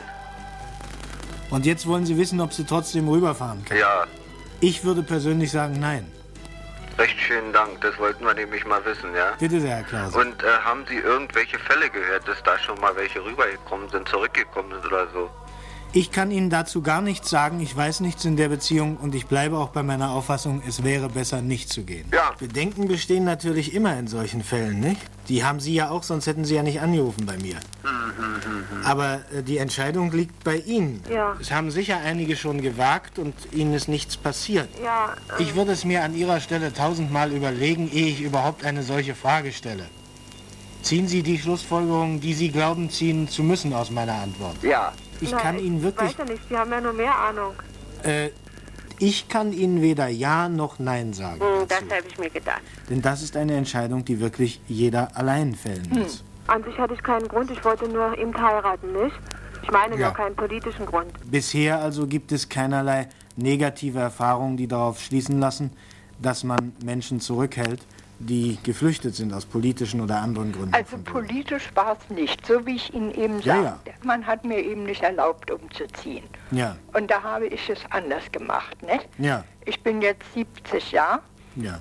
Und jetzt wollen Sie wissen, ob sie trotzdem rüberfahren kann? ja. Ich würde persönlich sagen, nein. Recht schönen Dank, das wollten wir nämlich mal wissen, ja? Bitte sehr, Herr Klause. Und äh, haben Sie irgendwelche Fälle gehört, dass da schon mal welche rübergekommen sind, zurückgekommen sind oder so? Ich kann Ihnen dazu gar nichts sagen. Ich weiß nichts in der Beziehung und ich bleibe auch bei meiner Auffassung, es wäre besser, nicht zu gehen. Ja. Bedenken bestehen natürlich immer in solchen Fällen, nicht? Die haben Sie ja auch, sonst hätten Sie ja nicht angerufen bei mir. Aber äh, die Entscheidung liegt bei Ihnen. Ja. Es haben sicher einige schon gewagt und Ihnen ist nichts passiert. Ja, äh, Ich würde es mir an Ihrer Stelle tausendmal überlegen, ehe ich überhaupt eine solche Frage stelle. Ziehen Sie die Schlussfolgerungen, die Sie glauben, ziehen zu müssen aus meiner Antwort? Ja. Ich nein, kann Ihnen wirklich... Ich weiß ja nicht, Sie haben ja nur mehr Ahnung. Äh, ich kann Ihnen weder Ja noch Nein sagen. Hm, das dazu. habe ich mir gedacht. Denn das ist eine Entscheidung, die wirklich jeder allein fällen Hm. muss. An sich hatte ich keinen Grund, ich wollte nur ihm heiraten, nicht? Ich meine Ja. nur keinen politischen Grund. Bisher also gibt es keinerlei negative Erfahrungen, die darauf schließen lassen, dass man Menschen zurückhält, die geflüchtet sind aus politischen oder anderen Gründen. Also politisch war es nicht, so wie ich Ihnen eben Ja, sagte. Man hat mir eben nicht erlaubt, umzuziehen. Ja, Und da habe ich es anders gemacht, ne? ja, Ich bin jetzt siebzig Jahre. ja.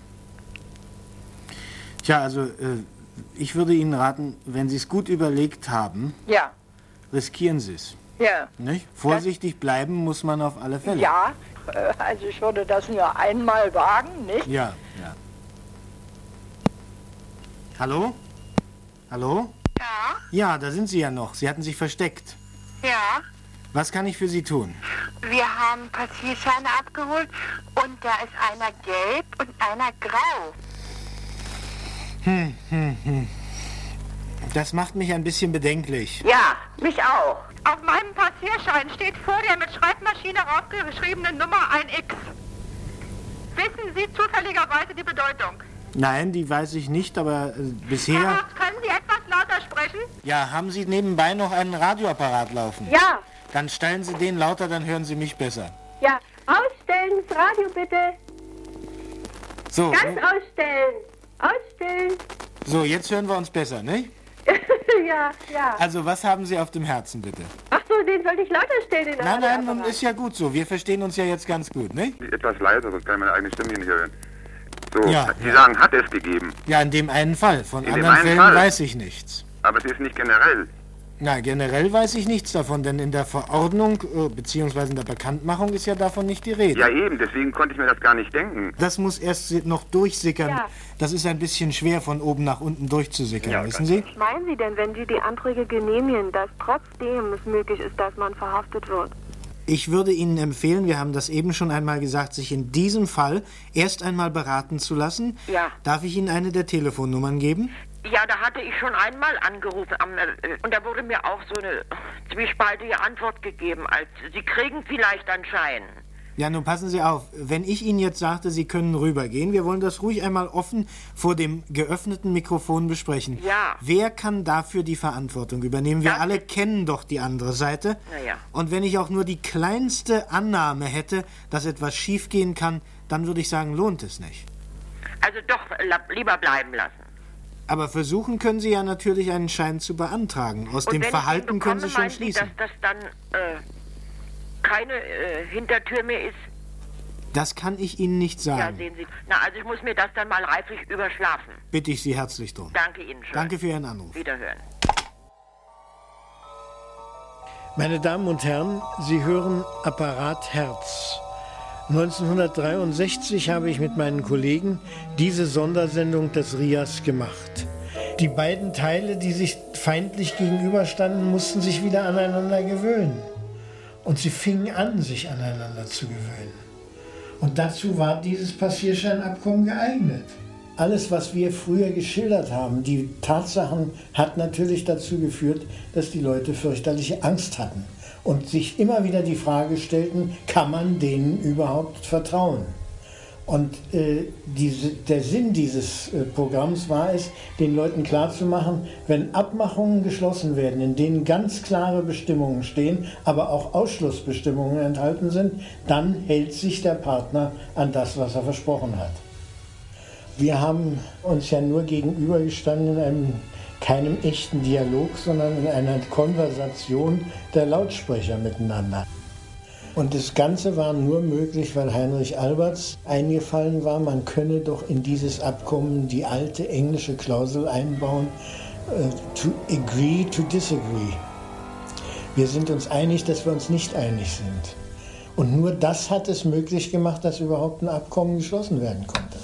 Tja, also äh, ich würde Ihnen raten, wenn Sie es gut überlegt haben, Ja, riskieren Sie es. ja. Nicht? Vorsichtig bleiben muss man auf alle Fälle. Ja, äh, also ich würde das nur einmal wagen, nicht? Ja, ja. Hallo? Hallo? Ja, Ja, da sind Sie ja noch. Sie hatten sich versteckt. ja. Was kann ich für Sie tun? Wir haben Passierscheine abgeholt und da ist einer gelb und einer grau. Hm, hm, hm. Das macht mich ein bisschen bedenklich. Ja, mich auch. Auf meinem Passierschein steht vor der mit Schreibmaschine aufgeschriebenen Nummer ein X. Wissen Sie zufälligerweise die Bedeutung? Nein, die weiß ich nicht, aber äh, bisher... Herr Horst, können Sie etwas lauter sprechen? Ja, haben Sie nebenbei noch einen Radioapparat laufen? Ja, Dann stellen Sie den lauter, dann hören Sie mich besser. ja. Ausstellen, das Radio bitte. So, Ganz ausstellen. Ausstellen. so, jetzt hören wir uns besser, ne? ja, ja. Also, was haben Sie auf dem Herzen, bitte? Ach so, den sollte ich lauter stellen, den Nein, nein, Radioapparat. ist ja gut so. Wir verstehen uns ja jetzt ganz gut, ne? Etwas leiser, sonst kann ich meine eigene Stimme hier nicht hören. So, Ja, Sie ja. sagen, hat es gegeben. Ja, in dem einen Fall. Von In dem anderen einen Fällen Fall. weiß ich nichts. Aber es ist nicht generell. Na, generell weiß ich nichts davon, denn in der Verordnung äh, beziehungsweise in der Bekanntmachung ist ja davon nicht die Rede. Ja eben, deswegen konnte ich mir das gar nicht denken. Das muss erst si- noch durchsickern. Ja. Das ist ein bisschen schwer von oben nach unten durchzusickern, Ja, wissen Sie? Was meinen Sie denn, wenn Sie die Anträge genehmigen, dass trotzdem es möglich ist, dass man verhaftet wird? Ich würde Ihnen empfehlen, wir haben das eben schon einmal gesagt, sich in diesem Fall erst einmal beraten zu lassen. Ja. Darf ich Ihnen eine der Telefonnummern geben? Ja, da hatte ich schon einmal angerufen am, äh, und da wurde mir auch so eine zwiespaltige Antwort gegeben, als Sie kriegen vielleicht einen Schein. Ja, nun passen Sie auf. Wenn ich Ihnen jetzt sagte, Sie können rübergehen, wir wollen das ruhig einmal offen vor dem geöffneten Mikrofon besprechen. Ja. Wer kann dafür die Verantwortung übernehmen? Wir Das alle kennen doch die andere Seite. Na ja. Und wenn ich auch nur die kleinste Annahme hätte, dass etwas schiefgehen kann, dann würde ich sagen, lohnt es nicht. Also doch la- lieber bleiben lassen. Aber versuchen können Sie ja natürlich, einen Schein zu beantragen. Aus Und dem wenn Verhalten ich den können Sie bekomme, schon meinen Sie, schließen. dass das dann äh, keine äh, Hintertür mehr ist? Das kann ich Ihnen nicht sagen. Ja, sehen Sie. Na, also ich muss mir das dann mal reiflich überschlafen. Bitte ich Sie herzlich drum. Danke Ihnen schön. Danke für Ihren Anruf. Wiederhören. Meine Damen und Herren, Sie hören Apparat Herz. neunzehnhundertdreiundsechzig habe ich mit meinen Kollegen diese Sondersendung des R I A S gemacht. Die beiden Teile, die sich feindlich gegenüberstanden, mussten sich wieder aneinander gewöhnen. Und sie fingen an, sich aneinander zu gewöhnen. Und dazu war dieses Passierscheinabkommen geeignet. Alles, was wir früher geschildert haben, die Tatsachen, hat natürlich dazu geführt, dass die Leute fürchterliche Angst hatten und sich immer wieder die Frage stellten, kann man denen überhaupt vertrauen? Und äh, diese, der Sinn dieses äh, Programms war es, den Leuten klarzumachen, wenn Abmachungen geschlossen werden, in denen ganz klare Bestimmungen stehen, aber auch Ausschlussbestimmungen enthalten sind, dann hält sich der Partner an das, was er versprochen hat. Wir haben uns ja nur gegenübergestanden in einem, keinem echten Dialog, sondern in einer Konversation der Lautsprecher miteinander. Und das Ganze war nur möglich, weil Heinrich Alberts eingefallen war, man könne doch in dieses Abkommen die alte englische Klausel einbauen, uh, to agree to disagree. Wir sind uns einig, dass wir uns nicht einig sind. Und nur das hat es möglich gemacht, dass überhaupt ein Abkommen geschlossen werden konnte.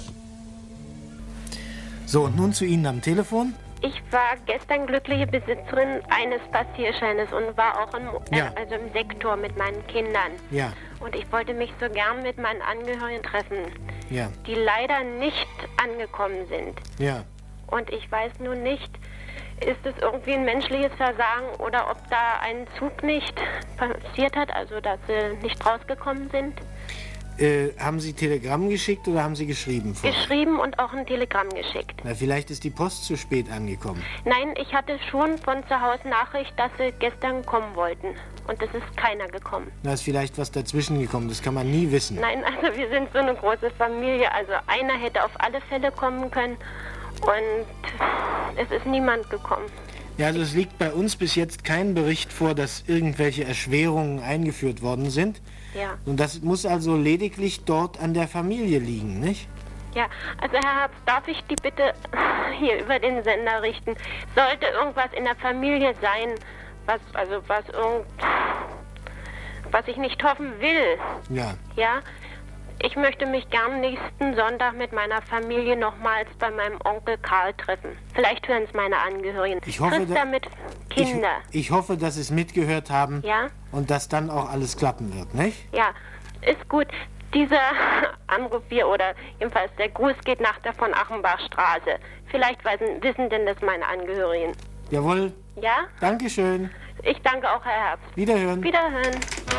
So, und nun zu Ihnen am Telefon. Ich war gestern glückliche Besitzerin eines Passierscheines und war auch im, Ja. äh, also im Sektor mit meinen Kindern. Ja, Und ich wollte mich so gern mit meinen Angehörigen treffen, ja, die leider nicht angekommen sind. ja. Und ich weiß nun nicht, ist es irgendwie ein menschliches Versagen oder ob da ein Zug nicht passiert hat, also dass sie nicht rausgekommen sind. Äh, haben Sie Telegramm geschickt oder haben Sie geschrieben vorher? Geschrieben und auch ein Telegramm geschickt. Na, vielleicht ist die Post zu spät angekommen. Nein, ich hatte schon von zu Hause Nachricht, dass sie gestern kommen wollten. Und es ist keiner gekommen. Da ist vielleicht was dazwischen gekommen, das kann man nie wissen. Nein, also wir sind so eine große Familie. Also einer hätte auf alle Fälle kommen können. Und es ist niemand gekommen. Ja, also es liegt bei uns bis jetzt kein Bericht vor, dass irgendwelche Erschwerungen eingeführt worden sind. Ja. Und das muss also lediglich dort an der Familie liegen, nicht? Ja, also Herr Herbst, darf ich die Bitte hier über den Sender richten? Sollte irgendwas in der Familie sein, was, also was irgend, was ich nicht hoffen will, Ja. ja? Ich möchte mich gern nächsten Sonntag mit meiner Familie nochmals bei meinem Onkel Karl treffen. Vielleicht hören es meine Angehörigen. Ich hoffe, Christa da- mit Kinder. Ich, ich hoffe, dass Sie es mitgehört haben Ja? und dass dann auch alles klappen wird, nicht? Ja, ist gut. Dieser Anruf hier oder jedenfalls der Gruß geht nach der von Achenbachstraße. Vielleicht wissen, wissen denn das meine Angehörigen. Jawohl. Ja? Dankeschön. Ich danke auch, Herr Herbst. Wiederhören. Wiederhören.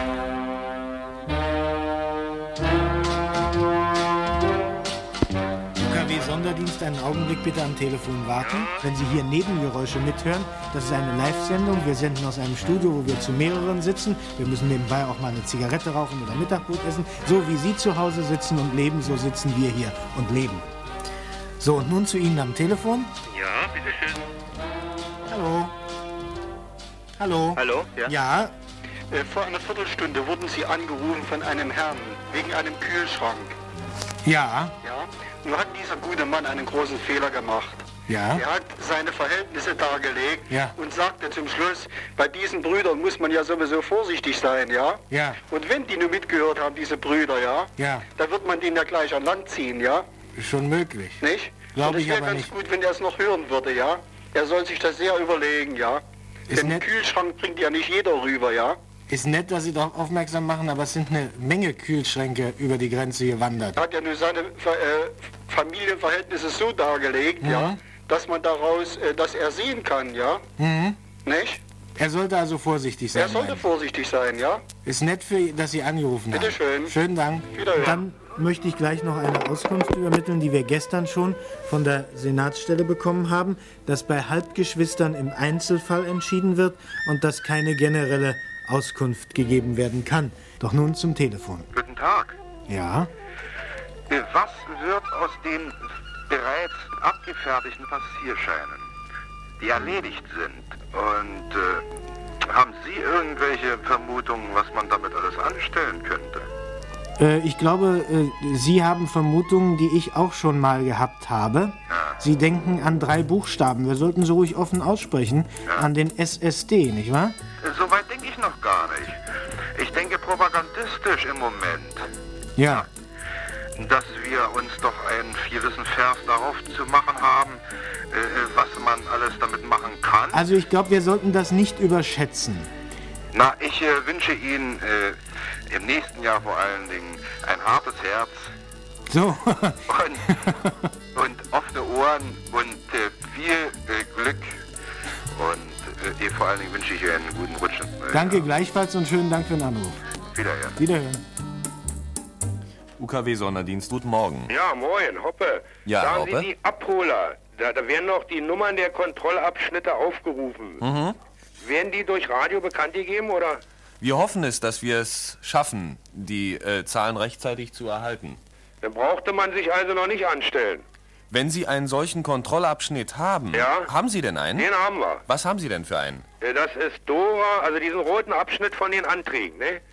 U K W-Sonderdienst, einen Augenblick bitte am Telefon warten. Wenn Sie hier Nebengeräusche mithören, das ist eine Live-Sendung. Wir senden aus einem Studio, wo wir zu mehreren sitzen. Wir müssen nebenbei auch mal eine Zigarette rauchen oder Mittagbrot essen. So wie Sie zu Hause sitzen und leben, so sitzen wir hier und leben. So, und nun zu Ihnen am Telefon. Ja, bitteschön. Hallo. Hallo. Hallo? Ja. Ja, Äh, vor einer Viertelstunde wurden Sie angerufen von einem Herrn wegen einem Kühlschrank. ja, Ja. Nun hat dieser gute Mann einen großen Fehler gemacht. ja. Er hat seine Verhältnisse dargelegt Ja. und sagte zum Schluss, bei diesen Brüdern muss man ja sowieso vorsichtig sein, ja? Ja. Und wenn die nur mitgehört haben, diese Brüder, ja, Ja, dann wird man den ja gleich an Land ziehen, ja? schon möglich. Nicht? Glaube Und ich es wäre aber ganz nicht. gut, wenn er es noch hören würde, ja? Er soll sich das sehr überlegen, ja? Ist Denn nett. den Kühlschrank bringt ja nicht jeder rüber, ja? Ist nett, dass Sie darauf aufmerksam machen, aber es sind eine Menge Kühlschränke über die Grenze gewandert. Er hat ja nur seine äh, Familienverhältnisse so dargelegt, Mhm. ja, dass man daraus, äh, dass er sehen kann, ja. Mhm. Nicht? Er sollte also vorsichtig sein. Er sollte vorsichtig sein, ja. Ist nett, für, dass Sie angerufen haben. Bitte schön. Schönen Dank. Wiederhören. Dann möchte ich gleich noch eine Auskunft übermitteln, die wir gestern schon von der Senatsstelle bekommen haben, dass bei Halbgeschwistern im Einzelfall entschieden wird und dass keine generelle Auskunft gegeben werden kann. Doch nun zum Telefon. Guten Tag. Ja? Was wird aus den bereits abgefertigten Passierscheinen, die erledigt sind? Und äh, haben Sie irgendwelche Vermutungen, was man damit alles anstellen könnte? Äh, ich glaube, äh, Sie haben Vermutungen, die ich auch schon mal gehabt habe. Ja. Sie denken an drei Buchstaben. Wir sollten so ruhig offen aussprechen. Ja. An den S S D, nicht wahr? Soweit denke ich noch gar nicht. Ich denke propagandistisch im Moment. Ja. Dass wir uns doch einen vierten Vers darauf zu machen haben, äh, was man alles damit machen kann. Also ich glaube, wir sollten das nicht überschätzen. Na, ich äh, wünsche Ihnen äh, im nächsten Jahr vor allen Dingen ein hartes Herz So. und, und offene Ohren und äh, viel äh, Glück und äh, vor allen Dingen wünsche ich Ihnen einen guten Rutsch. Äh, Danke gleichfalls und schönen Dank für den Anruf. Wiederhören. Wiederhören. U K W-Sonderdienst, guten Morgen. Ja, moin, Hoppe. Ja, Sagen Hoppe. Sie die Abholer, da, da werden noch die Nummern der Kontrollabschnitte aufgerufen. Mhm. Werden die durch Radio bekannt gegeben, oder? Wir hoffen es, dass wir es schaffen, die äh, Zahlen rechtzeitig zu erhalten. Dann brauchte man sich also noch nicht anstellen. Wenn Sie einen solchen Kontrollabschnitt haben, Ja. haben Sie denn einen? Den haben wir. Was haben Sie denn für einen? Äh, Das ist Dora, also diesen roten Abschnitt von den Anträgen, ne?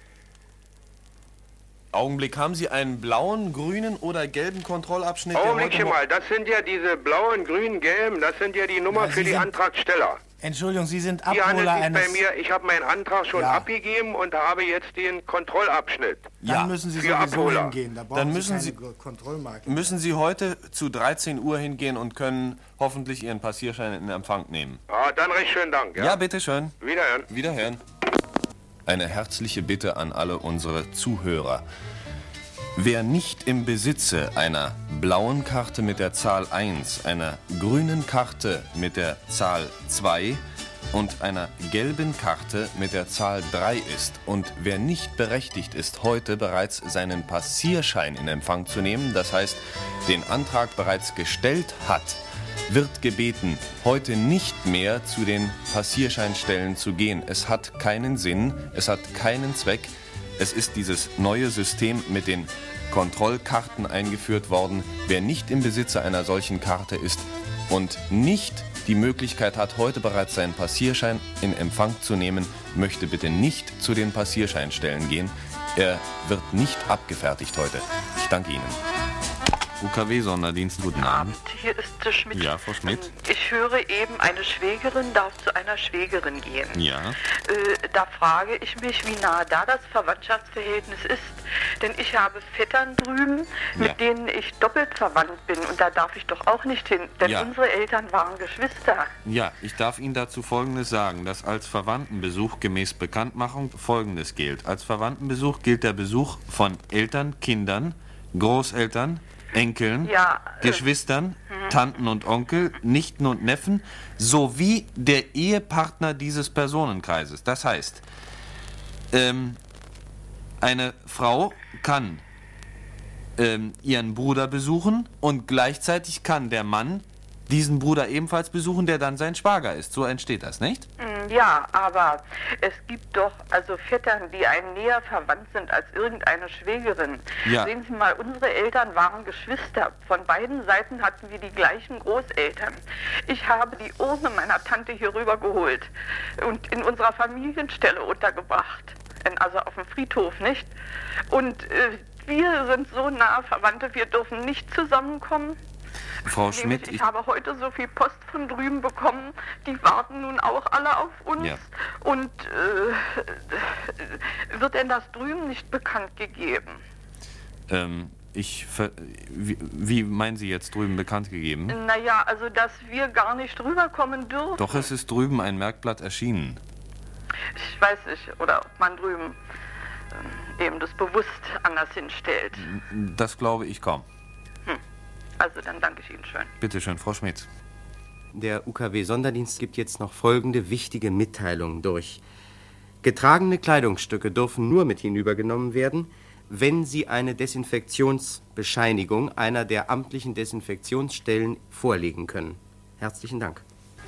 Augenblick, haben Sie einen blauen, grünen oder gelben Kontrollabschnitt? der Augenblickchen heute Mo- mal, das sind ja diese blauen, grünen, gelben, das sind ja die Nummer Ja, für Sie die sind- Antragsteller. Entschuldigung, Sie sind Hier handelt Abholer sich eines... bei mir, ich habe meinen Antrag schon Ja. abgegeben und habe jetzt den Kontrollabschnitt. Dann müssen Sie für sowieso Abholer. hingehen. Da brauchen Dann müssen Sie Sie, keine Kontrollmarke. müssen Sie heute zu dreizehn Uhr hingehen und können hoffentlich Ihren Passierschein in Empfang nehmen. Ah, dann recht schönen Dank. Ja, Ja, bitteschön. Wiederhören. Wiederhören. Eine herzliche Bitte an alle unsere Zuhörer. Wer nicht im Besitze einer blauen Karte mit der Zahl eins, einer grünen Karte mit der Zahl zwei und einer gelben Karte mit der Zahl drei ist und wer nicht berechtigt ist, heute bereits seinen Passierschein in Empfang zu nehmen, das heißt, den Antrag bereits gestellt hat, wird gebeten, heute nicht mehr zu den Passierscheinstellen zu gehen. Es hat keinen Sinn, es hat keinen Zweck. Es ist dieses neue System mit den Kontrollkarten eingeführt worden. Wer nicht im Besitzer einer solchen Karte ist und nicht die Möglichkeit hat, heute bereits seinen Passierschein in Empfang zu nehmen, möchte bitte nicht zu den Passierscheinstellen gehen. Er wird nicht abgefertigt heute. Ich danke Ihnen. U K W-Sonderdienst, guten Abend. Hier ist der Schmidt. Ja, Frau Schmidt. Ich höre eben, eine Schwägerin darf zu einer Schwägerin gehen. Ja. Äh, da frage ich mich, wie nah da das Verwandtschaftsverhältnis ist. Denn ich habe Vettern drüben, mit Ja. denen ich doppelt verwandt bin. Und da darf ich doch auch nicht hin. Denn Ja. unsere Eltern waren Geschwister. Ja, ich darf Ihnen dazu Folgendes sagen, dass als Verwandtenbesuch gemäß Bekanntmachung Folgendes gilt. Als Verwandtenbesuch gilt der Besuch von Eltern, Kindern, Großeltern, Enkeln, Ja, äh, Geschwistern, Tanten und Onkel, Nichten und Neffen sowie der Ehepartner dieses Personenkreises. Das heißt, ähm, eine Frau kann ähm, ihren Bruder besuchen und gleichzeitig kann der Mann diesen Bruder ebenfalls besuchen, der dann sein Schwager ist. So entsteht das, nicht? Mm, Ja, aber es gibt doch also Vettern, die einen näher verwandt sind als irgendeine Schwägerin. Ja. Sehen Sie mal, unsere Eltern waren Geschwister. Von beiden Seiten hatten wir die gleichen Großeltern. Ich habe die Urne meiner Tante hier rüber geholt und in unserer Familienstelle untergebracht. In- Also auf dem Friedhof, nicht? Und äh, wir sind so nah Verwandte, wir dürfen nicht zusammenkommen. Frau Nämlich, Schmidt, ich, ich, habe heute so viel Post von drüben bekommen, die warten nun auch alle auf uns. Ja. Und äh, wird denn das drüben nicht bekannt gegeben? ähm, ich, ver- wie, wie meinen Sie jetzt drüben bekannt gegeben? Naja, also dass wir gar nicht rüberkommen dürfen. Doch es ist drüben ein Merkblatt erschienen. Ich weiß nicht, oder ob man drüben äh, eben das bewusst anders hinstellt. Das glaube ich kaum. Hm. Also dann danke ich Ihnen schön. Bitte schön, Frau Schmitz. Der U K W-Sonderdienst gibt jetzt noch folgende wichtige Mitteilungen durch. Getragene Kleidungsstücke dürfen nur mit hinübergenommen werden, wenn sie eine Desinfektionsbescheinigung einer der amtlichen Desinfektionsstellen vorlegen können. Herzlichen Dank.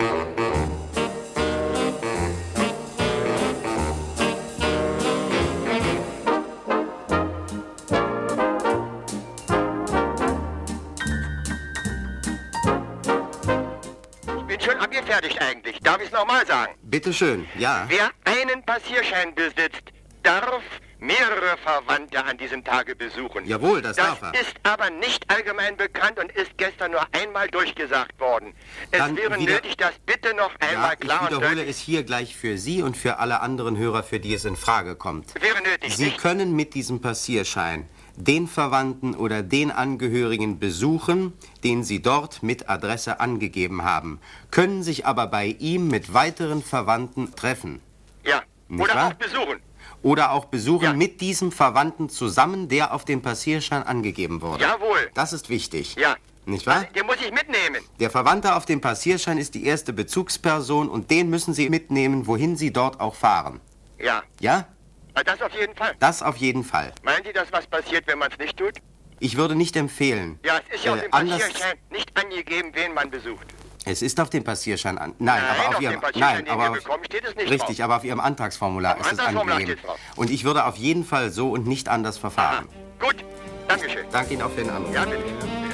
Fertig eigentlich. Darf ich es nochmal sagen? Bitte schön, ja. Wer einen Passierschein besitzt, darf mehrere Verwandte an diesem Tage besuchen. Jawohl, das, das darf er. Das ist aber nicht allgemein bekannt und ist gestern nur einmal durchgesagt worden. Es Dann wäre wieder... nötig, das bitte noch einmal ja, klar ich wiederhole es hier gleich für Sie und für alle anderen Hörer, für die es in Frage kommt. Wäre nötig, Sie nicht? können mit diesem Passierschein den Verwandten oder den Angehörigen besuchen, den Sie dort mit Adresse angegeben haben, können sich aber bei ihm mit weiteren Verwandten treffen. Ja, Nicht oder wahr? auch besuchen. Oder auch besuchen Ja. mit diesem Verwandten zusammen, der auf dem Passierschein angegeben wurde. Jawohl. Das ist wichtig. Ja. Nicht wahr? Den muss ich mitnehmen. Der Verwandte auf dem Passierschein ist die erste Bezugsperson und den müssen Sie mitnehmen, wohin Sie dort auch fahren. Ja. Ja? Das auf jeden Fall. Das auf jeden Fall. Meinen Sie, dass was passiert, wenn man es nicht tut? Ich würde nicht empfehlen. Ja, es ist ja auf äh, dem anders- Passierschein nicht angegeben, wen man besucht. Es ist auf dem Passierschein an. Nein, Nein, aber auf, auf Ihrem dem Passierschein, Nein, den aber wir auf, bekommen, steht es nicht richtig, drauf. aber auf Ihrem Antragsformular Am ist es Antragsformular angegeben. steht's drauf. Und ich würde auf jeden Fall so und nicht anders verfahren. Gut, Dankeschön. Danke Ihnen auch für den Anruf. Ja, bitte.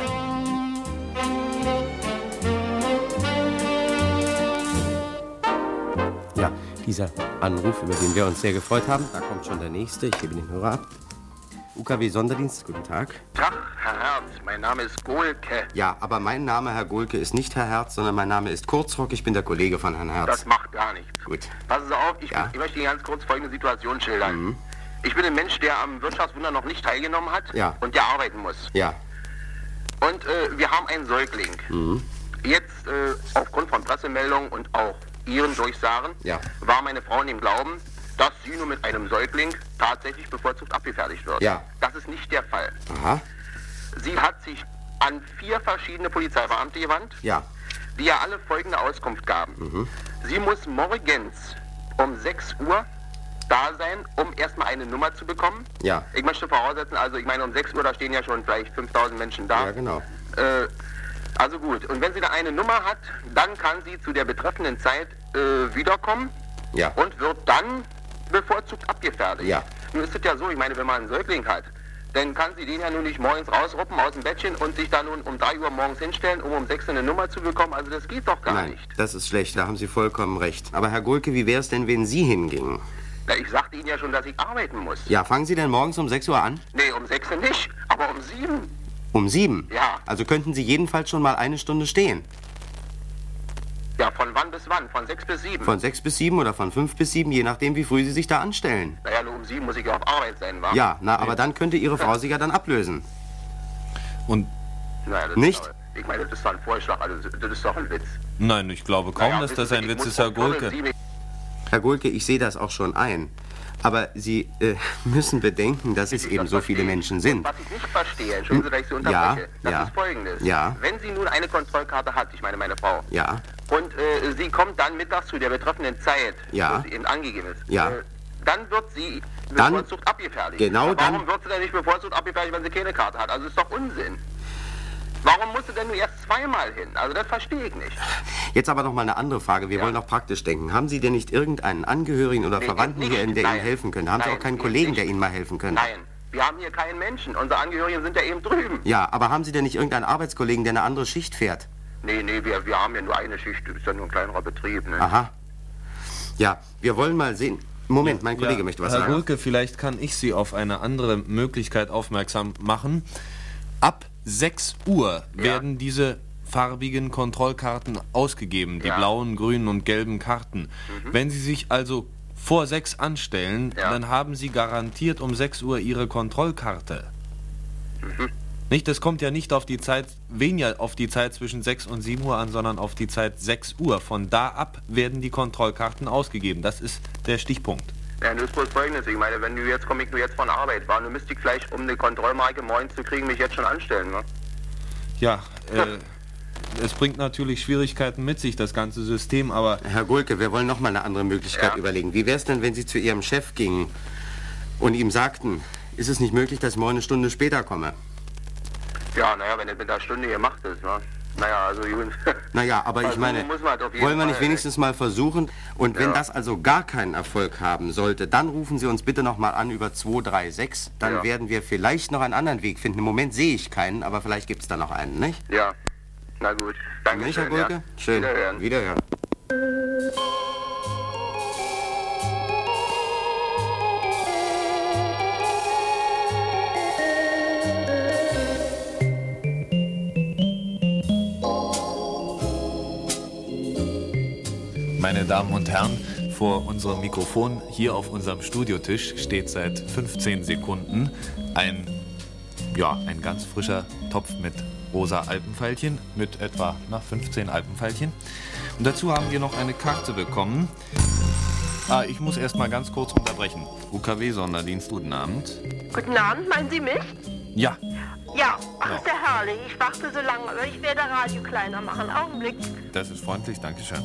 Ja, dieser Anruf, über den wir uns sehr gefreut haben, da kommt schon der nächste. Ich gebe den Hörer ab. U K W-Sonderdienst, guten Tag. Tag, Herr Herz, mein Name ist Gohlke. Ja, aber mein Name, Herr Gohlke, ist nicht Herr Herz, sondern mein Name ist Kurzrock. Ich bin der Kollege von Herrn Herz. Das macht gar nichts. Gut. Passen Sie auf, ich, Ja. ich möchte Ihnen ganz kurz folgende Situation schildern. Mhm. Ich bin ein Mensch, der am Wirtschaftswunder noch nicht teilgenommen hat Ja. und der arbeiten muss. Ja. Und äh, wir haben einen Säugling. Mhm. Jetzt, äh, aufgrund von Pressemeldungen und auch Ihren Durchsagen, Ja. war meine Frau in dem Glauben, dass sie nur mit einem Säugling tatsächlich bevorzugt abgefertigt wird. Ja. Das ist nicht der Fall. Aha. Sie hat sich an vier verschiedene Polizeibeamte gewandt, Ja. die ja alle folgende Auskunft gaben. Mhm. Sie muss morgens um sechs Uhr da sein, um erstmal eine Nummer zu bekommen. Ja. Ich möchte voraussetzen, also ich meine um sechs Uhr, da stehen ja schon vielleicht fünftausend Menschen da. Ja, genau. Äh, also gut, und wenn sie da eine Nummer hat, dann kann sie zu der betreffenden Zeit äh, wiederkommen Ja. und wird dann bevorzugt abgefertigt. Ja. Nun ist es ja so, ich meine, wenn man einen Säugling hat, dann kann sie den ja nun nicht morgens rausruppen aus dem Bettchen und sich dann nun um drei Uhr morgens hinstellen, um um sechs Uhr eine Nummer zu bekommen. Also das geht doch gar Nein, nicht. das ist schlecht, da haben Sie vollkommen recht. Aber Herr Gohlke, wie wäre es denn, wenn Sie hingingen? Na, ich sagte Ihnen ja schon, dass ich arbeiten muss. Ja, fangen Sie denn morgens um sechs Uhr an? Nee, um sechs Uhr nicht, aber um sieben. Um sieben? Ja. Also könnten Sie jedenfalls schon mal eine Stunde stehen. Ja, von wann bis wann? Von sechs bis sieben? Von sechs bis sieben oder von fünf bis sieben, je nachdem, wie früh Sie sich da anstellen. Naja, nur um sieben muss ich ja auf Arbeit sein, wa? Ja, na, aber dann könnte Ihre Frau Sie ja dann ablösen. Und Naja, das Nicht? Ist doch, ich meine, das ist doch ein Vorschlag, also das ist doch ein Witz. nein, ich glaube kaum, Naja, dass das wissen ein Sie, ich Witz muss ist, Herr um Viertel Gohlke. sieben- Herr Gohlke, ich sehe das auch schon ein. Aber Sie äh, müssen bedenken, dass es eben so viele Menschen sind. Was ich nicht verstehe, entschuldigen Sie, dass ich Sie unterbreche, Ja, das ja. ist Folgendes. Ja. Wenn sie nun eine Kontrollkarte hat, ich meine meine Frau, Ja, und äh, sie kommt dann mittags zu der betreffenden Zeit, Ja. wo sie eben angegeben ist, Ja. äh, dann wird sie Dann- bevorzugt abgefertigt. genau Aber Warum dann- wird sie denn nicht bevorzugt abgefertigt, wenn sie keine Karte hat? Also ist doch Unsinn. Warum muss sie denn nur erst zweimal hin? Also das verstehe ich nicht. jetzt aber noch mal eine andere Frage. Wir wollen auch praktisch denken. Haben Sie denn nicht irgendeinen Angehörigen oder Nee, Verwandten nicht. hier, der Nein. Ihnen helfen könnte? Haben Sie Nein, auch keinen nicht. Kollegen, der Ihnen mal helfen könnte? Nein, wir haben hier keinen Menschen. Unsere Angehörigen sind ja eben drüben. Ja, aber haben Sie denn nicht irgendeinen Arbeitskollegen, der eine andere Schicht fährt? Nee, nee, wir, wir haben ja nur eine Schicht. Das ist ja nur ein kleinerer Betrieb, ne? Aha. Ja, wir wollen mal sehen. Moment, mein Kollege Ja, möchte was Herr sagen. Gohlke, vielleicht kann ich Sie auf eine andere Möglichkeit aufmerksam machen. Ab sechs Uhr werden diese farbigen Kontrollkarten ausgegeben, die Ja. blauen, grünen und gelben Karten. Mhm. Wenn Sie sich also vor sechs anstellen, dann haben Sie garantiert um sechs Uhr Ihre Kontrollkarte. Mhm. Nicht, das kommt ja nicht auf die Zeit, weniger auf die Zeit zwischen sechs und sieben Uhr an, sondern auf die Zeit sechs Uhr. Von da ab werden die Kontrollkarten ausgegeben. Das ist der Stichpunkt. Ja, nur ist bloß Folgendes. Ich meine, wenn du jetzt, komm ich nur jetzt von Arbeit war, dann müsste ich vielleicht, um eine Kontrollmarke morgens zu kriegen, mich jetzt schon anstellen, ne? Ja, äh, es bringt natürlich Schwierigkeiten mit sich, das ganze System, aber... Herr Gulke, wir wollen noch mal eine andere Möglichkeit ja. überlegen. Wie wäre es denn, wenn Sie zu Ihrem Chef gingen und ihm sagten, ist es nicht möglich, dass ich morgen eine Stunde später komme? Ja, naja, wenn das mit der Stunde gemacht ist, ne? Naja, also gut. Naja, aber ich also, meine, wollen wir nicht Fall, wenigstens mal versuchen? Und wenn ja. das also gar keinen Erfolg haben sollte, dann rufen Sie uns bitte noch mal an über zwei drei sechs. Dann ja. werden wir vielleicht noch einen anderen Weg finden. Im Moment sehe ich keinen, aber vielleicht gibt es da noch einen, nicht? Ja, na gut. Danke nicht, Herr schön, Gulke? Ja. Schön. Wiederhören. Wiederhören. Meine Damen und Herren, vor unserem Mikrofon hier auf unserem Studiotisch steht seit fünfzehn Sekunden ein, ja, ein ganz frischer Topf mit rosa Alpenveilchen, mit etwa nach fünfzehn Alpenveilchen. Und dazu haben wir noch eine Karte bekommen. Ah, ich muss erst mal ganz kurz unterbrechen. U K W-Sonderdienst, guten Abend. Guten Abend, meinen Sie mich? Ja. Ja, ach, ist ja herrlich. Ich warte so lange, aber ich werde Radio kleiner machen. Augenblick. Das ist freundlich, danke schön.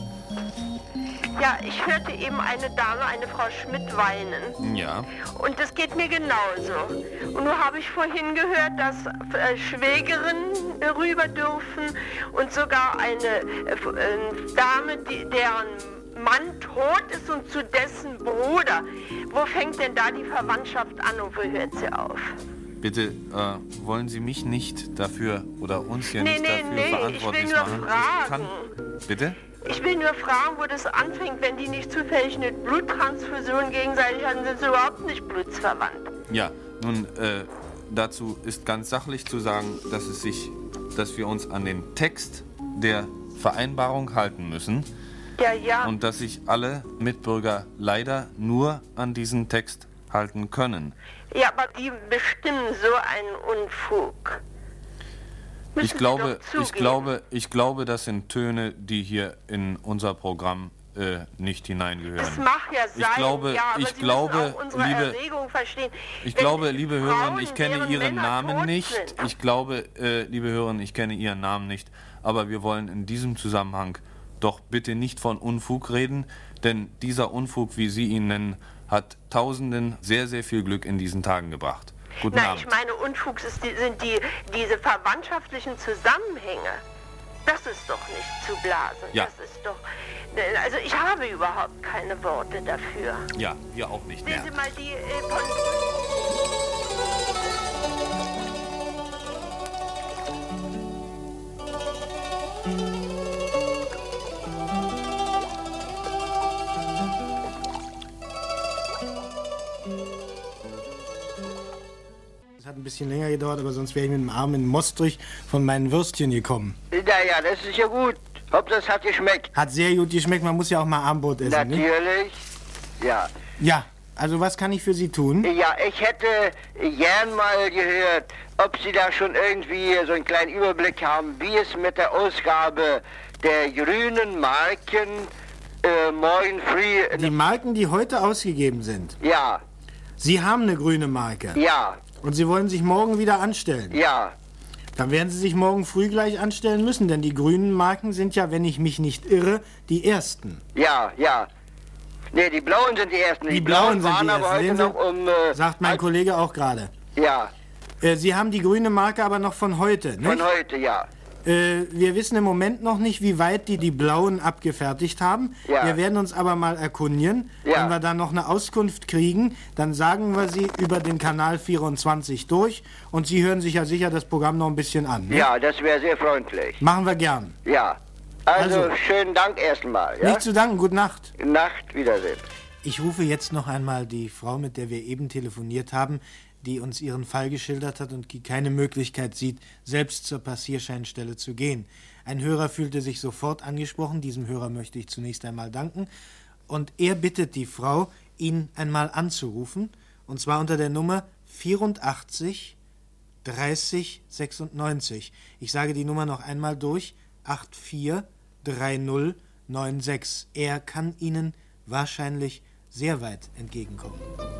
Ja, ich hörte eben eine Dame, eine Frau Schmidt, weinen. Ja. Und das geht mir genauso. Und nur habe ich vorhin gehört, dass äh, Schwägerinnen rüber dürfen und sogar eine äh, äh, Dame, die, deren Mann tot ist und zu dessen Bruder. Wo fängt denn da die Verwandtschaft an und wo hört sie auf? Bitte, äh, wollen Sie mich nicht dafür oder uns hier nee, nicht nee, dafür nee, verantwortlich ich will nur machen? fragen. Ich kann, bitte? Ich will nur fragen, wo das anfängt, wenn die nicht zufällig eine Bluttransfusion gegenseitig hatten, sind sie überhaupt nicht blutsverwandt. Ja, nun, äh, dazu ist ganz sachlich zu sagen, dass es sich, dass wir uns an den Text der Vereinbarung halten müssen. Ja, ja. Und dass sich alle Mitbürger leider nur an diesen Text halten können. Ja, aber die bestimmen so einen Unfug. Müssen Ich glaube, ich glaube, ich glaube, das sind Töne, die hier in unser Programm äh, nicht hineingehören. Das mag ja sein, ich glaube, ja, aber ich Sie glaube, müssen auch unsere liebe, Erregung verstehen. ich Wenn glaube, liebe Frauen, Hörerinnen, ich kenne deren Ihren Männer Namen tot nicht. sind. Ich glaube, äh, liebe Hörerinnen, ich kenne Ihren Namen nicht. Aber wir wollen in diesem Zusammenhang doch bitte nicht von Unfug reden, denn dieser Unfug, wie Sie ihn nennen, hat Tausenden sehr, sehr viel Glück in diesen Tagen gebracht. Guten Nein, Abend. ich meine, Unfugs ist die, sind die, diese verwandtschaftlichen Zusammenhänge. Das ist doch nicht zu blasen. Ja. Das ist doch. Also ich habe überhaupt keine Worte dafür. Ja, wir auch nicht mehr. Sehen Sie mal die äh, von Es hat ein bisschen länger gedauert, aber sonst wäre ich mit dem Arm in Mostrich von meinen Würstchen gekommen. Naja, das ist ja gut. Hauptsache es hat geschmeckt. Hat sehr gut geschmeckt, man muss ja auch mal Armbrot essen. Natürlich. Ne? Ja. Ja, also was kann ich für Sie tun? Ja, ich hätte gern mal gehört, ob Sie da schon irgendwie so einen kleinen Überblick haben, wie es mit der Ausgabe der grünen Marken äh, morgen früh... Die Marken, die heute ausgegeben sind. Ja. Sie haben eine grüne Marke. Ja. Und Sie wollen sich morgen wieder anstellen. Ja. Dann werden Sie sich morgen früh gleich anstellen müssen, denn die grünen Marken sind ja, wenn ich mich nicht irre, die ersten. Ja, ja. Nee, die blauen sind die ersten. Die, die blauen, blauen sind die waren aber ersten. heute Sehen Sie, noch um... Äh, sagt mein Kollege auch gerade. Ja. Äh, Sie haben die grüne Marke aber noch von heute, nicht? Von heute, ja. Äh, wir wissen im Moment noch nicht, wie weit die die blauen abgefertigt haben. Ja. Wir werden uns aber mal erkundigen. Ja. Wenn wir dann noch eine Auskunft kriegen, dann sagen wir sie über den Kanal vierundzwanzig durch. Und Sie hören sich ja sicher das Programm noch ein bisschen an. Ne? Ja, das wäre sehr freundlich. Machen wir gern. Ja. Also, Also, schönen Dank erstmal. Ja? Nicht zu danken, gute Nacht. Nacht, Wiedersehen. Ich rufe jetzt noch einmal die Frau, mit der wir eben telefoniert haben, die uns ihren Fall geschildert hat und die keine Möglichkeit sieht, selbst zur Passierscheinstelle zu gehen. Ein Hörer fühlte sich sofort angesprochen, diesem Hörer möchte ich zunächst einmal danken. Und er bittet die Frau, ihn einmal anzurufen, und zwar unter der Nummer vierundachtzig dreißig sechsundneunzig. Ich sage die Nummer noch einmal durch. acht vier drei null neun sechs. Er kann Ihnen wahrscheinlich sehr weit entgegenkommen.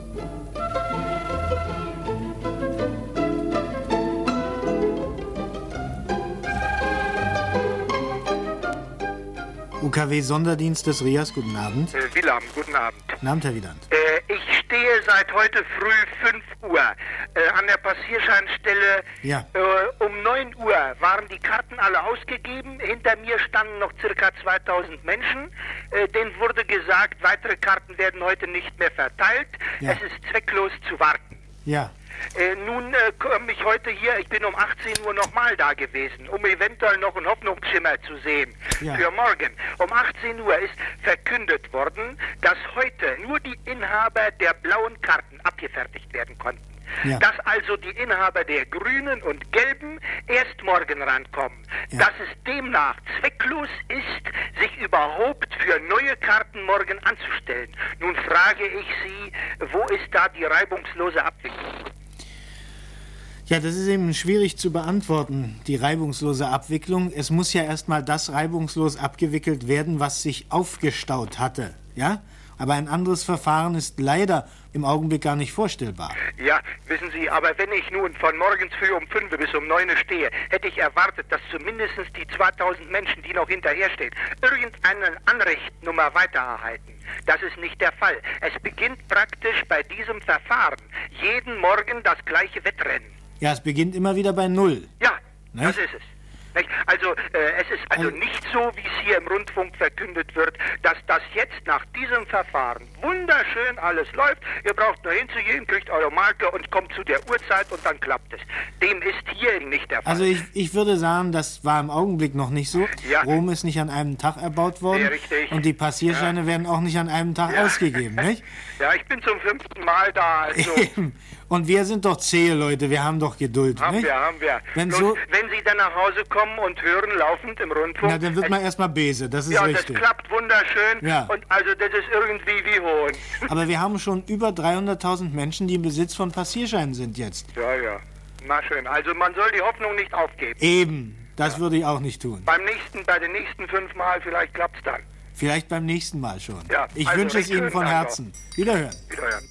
U K W-Sonderdienst des R I A S, guten Abend. Äh, Wilhelm, guten Abend. Guten Abend, Herr Wieland. Äh, ich stehe seit heute früh fünf Uhr äh, an der Passierscheinstelle. Ja. Äh, um neun Uhr waren die Karten alle ausgegeben. Hinter mir standen noch circa zweitausend Menschen. Äh, denen wurde gesagt, weitere Karten werden heute nicht mehr verteilt. Ja. Es ist zwecklos zu warten. Ja. Äh, nun äh, komme ich heute hier, ich bin um achtzehn Uhr nochmal da gewesen, um eventuell noch einen Hoffnungsschimmer zu sehen Ja. für morgen. Um achtzehn Uhr ist verkündet worden, dass heute nur die Inhaber der blauen Karten abgefertigt werden konnten. Ja. Dass also die Inhaber der grünen und gelben erst morgen rankommen. Ja. Dass es demnach zwecklos ist, sich überhaupt für neue Karten morgen anzustellen. Nun frage ich Sie, wo ist da die reibungslose Abwicklung? Ja, das ist eben schwierig zu beantworten, die reibungslose Abwicklung. Es muss ja erstmal das reibungslos abgewickelt werden, was sich aufgestaut hatte. Ja? Aber ein anderes Verfahren ist leider im Augenblick gar nicht vorstellbar. Ja, wissen Sie, aber wenn ich nun von morgens früh um fünf bis um neun stehe, hätte ich erwartet, dass zumindest die zweitausend Menschen, die noch hinterherstehen, irgendeine Anrechtnummer weitererhalten. Das ist nicht der Fall. Es beginnt praktisch bei diesem Verfahren jeden Morgen das gleiche Wettrennen. Ja, es beginnt immer wieder bei Null. Ja, Nicht? das ist es. Nicht? Also äh, es ist also nicht so, wie es hier im Rundfunk verkündet wird, dass das jetzt nach diesem Verfahren wunderschön alles läuft. Ihr braucht nur hinzugehen, kriegt eure Marke und kommt zu der Uhrzeit und dann klappt es. Dem ist hier nicht der Fall. Also ich, ich würde sagen, das war im Augenblick noch nicht so. Ja. Rom ist nicht an einem Tag erbaut worden. Ja, richtig. Und die Passierscheine Ja. werden auch nicht an einem Tag Ja. ausgegeben, nicht? Ja, ich bin zum fünften Mal da, also Eben. Und wir sind doch zähe Leute, wir haben doch Geduld, haben nicht? wir, haben wir. Wenn Bloß, so- wenn Sie dann nach Hause kommen und hören, laufend im Rundfunk... Na, dann wird man erstmal bese, das ist ja, richtig. das klappt wunderschön Ja. und also das ist irgendwie wie Hohn. Aber wir haben schon über dreihunderttausend Menschen, die im Besitz von Passierscheinen sind jetzt. Ja, ja. Na schön. Also man soll die Hoffnung nicht aufgeben. Eben, das würde ich auch nicht tun. Beim nächsten, bei den nächsten fünf Mal vielleicht klappt's dann. Vielleicht beim nächsten Mal schon. Ja, Ich also wünsche es recht Ihnen schön, von also. Herzen. Wiederhören. Wiederhören.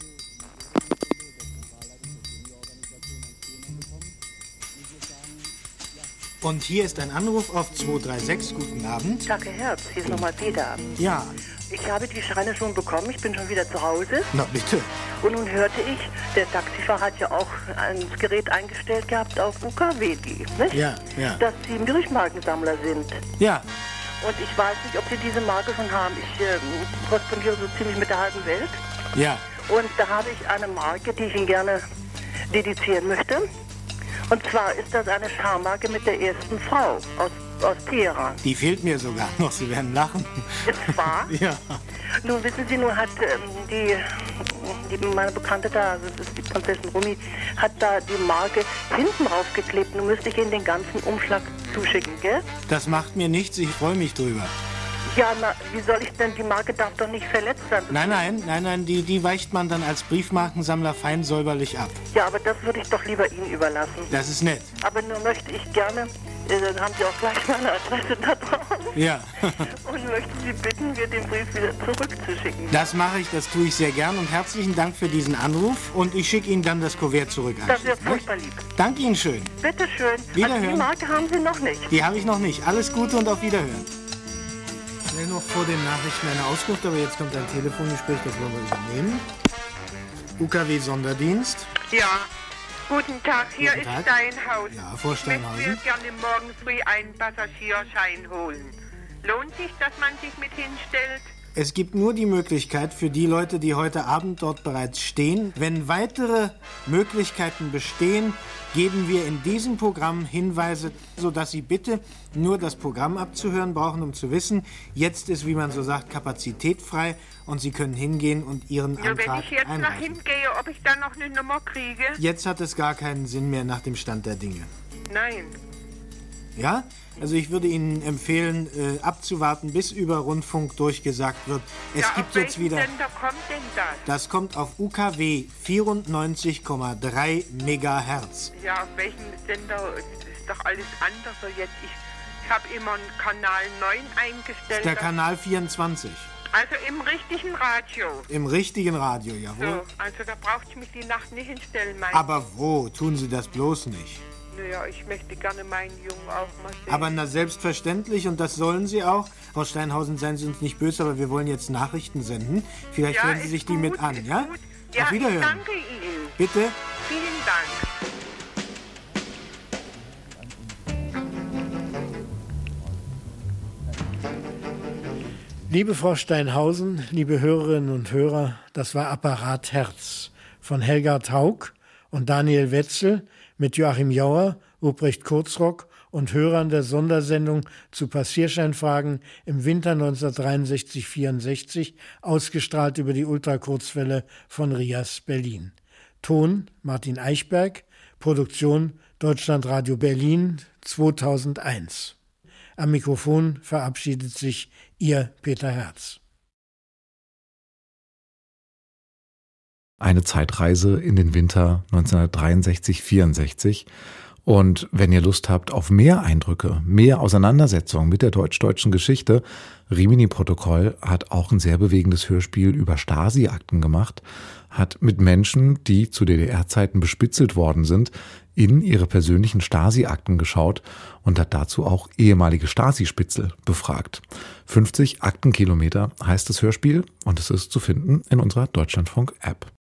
Und hier ist ein Anruf auf zwei drei sechs. Guten Abend. Danke, Herz. Hier ist nochmal Peter. Ja, Ich habe die Scheine schon bekommen. Ich bin schon wieder zu Hause. na bitte. Und nun hörte ich, der Taxifahrer hat ja auch ein Gerät eingestellt gehabt auf U K W G, nicht? Ja, ja. Dass Sie Briefmarkensammler sind. Ja, Und ich weiß nicht, ob Sie diese Marke schon haben. Ich äh, korrespondiere so ziemlich mit der halben Welt. ja. Und da habe ich eine Marke, die ich Ihnen gerne dedizieren möchte. Und zwar ist das eine Schammarke mit der ersten Frau aus, aus Teheran. Die fehlt mir sogar noch. Sie werden lachen. Ist wahr? Ja. Nun wissen Sie, nun hat ähm, die, die, meine Bekannte da, also das ist die Prinzessin Rumi, hat da die Marke hinten draufgeklebt. Nun müsste ich Ihnen den ganzen Umschlag zuschicken, gell? Das macht mir nichts. Ich freue mich drüber. Ja, na, wie soll ich denn, die Marke darf doch nicht verletzt sein. Nein, nein, nein, nein, die, die weicht man dann als Briefmarkensammler fein säuberlich ab. Ja, aber das würde ich doch lieber Ihnen überlassen. Das ist nett. Aber nur möchte ich gerne, äh, dann haben Sie auch gleich meine Adresse da drauf. Ja. Und möchte Sie bitten, mir den Brief wieder zurückzuschicken. Das mache ich, das tue ich sehr gern. Und herzlichen Dank für diesen Anruf. Und ich schicke Ihnen dann das Kuvert zurück. Das wäre anschließend, furchtbar nicht? lieb. Danke Ihnen schön. Bitte schön. Wiederhören. Also die Marke haben Sie noch nicht. Die habe ich noch nicht. Alles Gute und auf Wiederhören. Schnell noch vor den Nachrichten eine Auskunft, aber jetzt kommt ein Telefongespräch, das wollen wir übernehmen. U K W-Sonderdienst. Ja, guten Tag, hier Guten Tag. ist Steinhausen. Ja, Frau Steinhausen. Ich würde gerne morgen früh einen Passagierschein holen. Lohnt sich, dass man sich mit hinstellt? Es gibt nur die Möglichkeit für die Leute, die heute Abend dort bereits stehen. Wenn weitere Möglichkeiten bestehen, geben wir in diesem Programm Hinweise, sodass Sie bitte nur das Programm abzuhören brauchen, um zu wissen, jetzt ist, wie man so sagt, Kapazität frei und Sie können hingehen und Ihren Nur wenn Antrag ich jetzt nach einreichen. hinten gehe, ob ich dann noch eine Nummer kriege? Jetzt hat es gar keinen Sinn mehr nach dem Stand der Dinge. Nein. Ja? Also ich würde Ihnen empfehlen, äh, abzuwarten, bis über Rundfunk durchgesagt wird. Es ja, gibt auf jetzt wieder. Sender kommt denn das? Das kommt auf U K W vierundneunzig Komma drei Megahertz. Ja, auf welchem Sender? Das ist doch alles anders. So jetzt ich, ich habe immer einen Kanal neun eingestellt. Das ist der Kanal vierundzwanzig. Also im richtigen Radio. Im richtigen Radio, jawohl. So, also da braucht ich mich die Nacht nicht hinstellen, mein. Aber wo? Tun Sie das bloß nicht. Naja, ich möchte gerne meinen Jungen auch mal sehen. Aber na selbstverständlich, und das sollen Sie auch. Frau Steinhausen, seien Sie uns nicht böse, aber wir wollen jetzt Nachrichten senden. Vielleicht ja, hören Sie sich die gut, mit an, ja? Gut. Ja, auf Wiederhören. Ich danke Ihnen. Bitte? Vielen Dank. Liebe Frau Steinhausen, liebe Hörerinnen und Hörer, das war Apparat Herz von Helga Taug und Daniel Wetzel mit Joachim Jauer, Ruprecht Kurzrock und Hörern der Sondersendung zu Passierscheinfragen im Winter neunzehnhundertdreiundsechzig vierundsechzig, ausgestrahlt über die Ultrakurzwelle von Rias Berlin. Ton Martin Eichberg, Produktion Deutschlandradio Berlin zweitausendeins. Am Mikrofon verabschiedet sich Ihr Peter Herz. Eine Zeitreise in den Winter neunzehnhundertdreiundsechzig vierundsechzig. Und wenn ihr Lust habt auf mehr Eindrücke, mehr Auseinandersetzungen mit der deutsch-deutschen Geschichte, Rimini-Protokoll hat auch ein sehr bewegendes Hörspiel über Stasi-Akten gemacht, hat mit Menschen, die zu D D R-Zeiten bespitzelt worden sind, in ihre persönlichen Stasi-Akten geschaut und hat dazu auch ehemalige Stasi-Spitzel befragt. fünfzig Aktenkilometer heißt das Hörspiel und es ist zu finden in unserer Deutschlandfunk-App.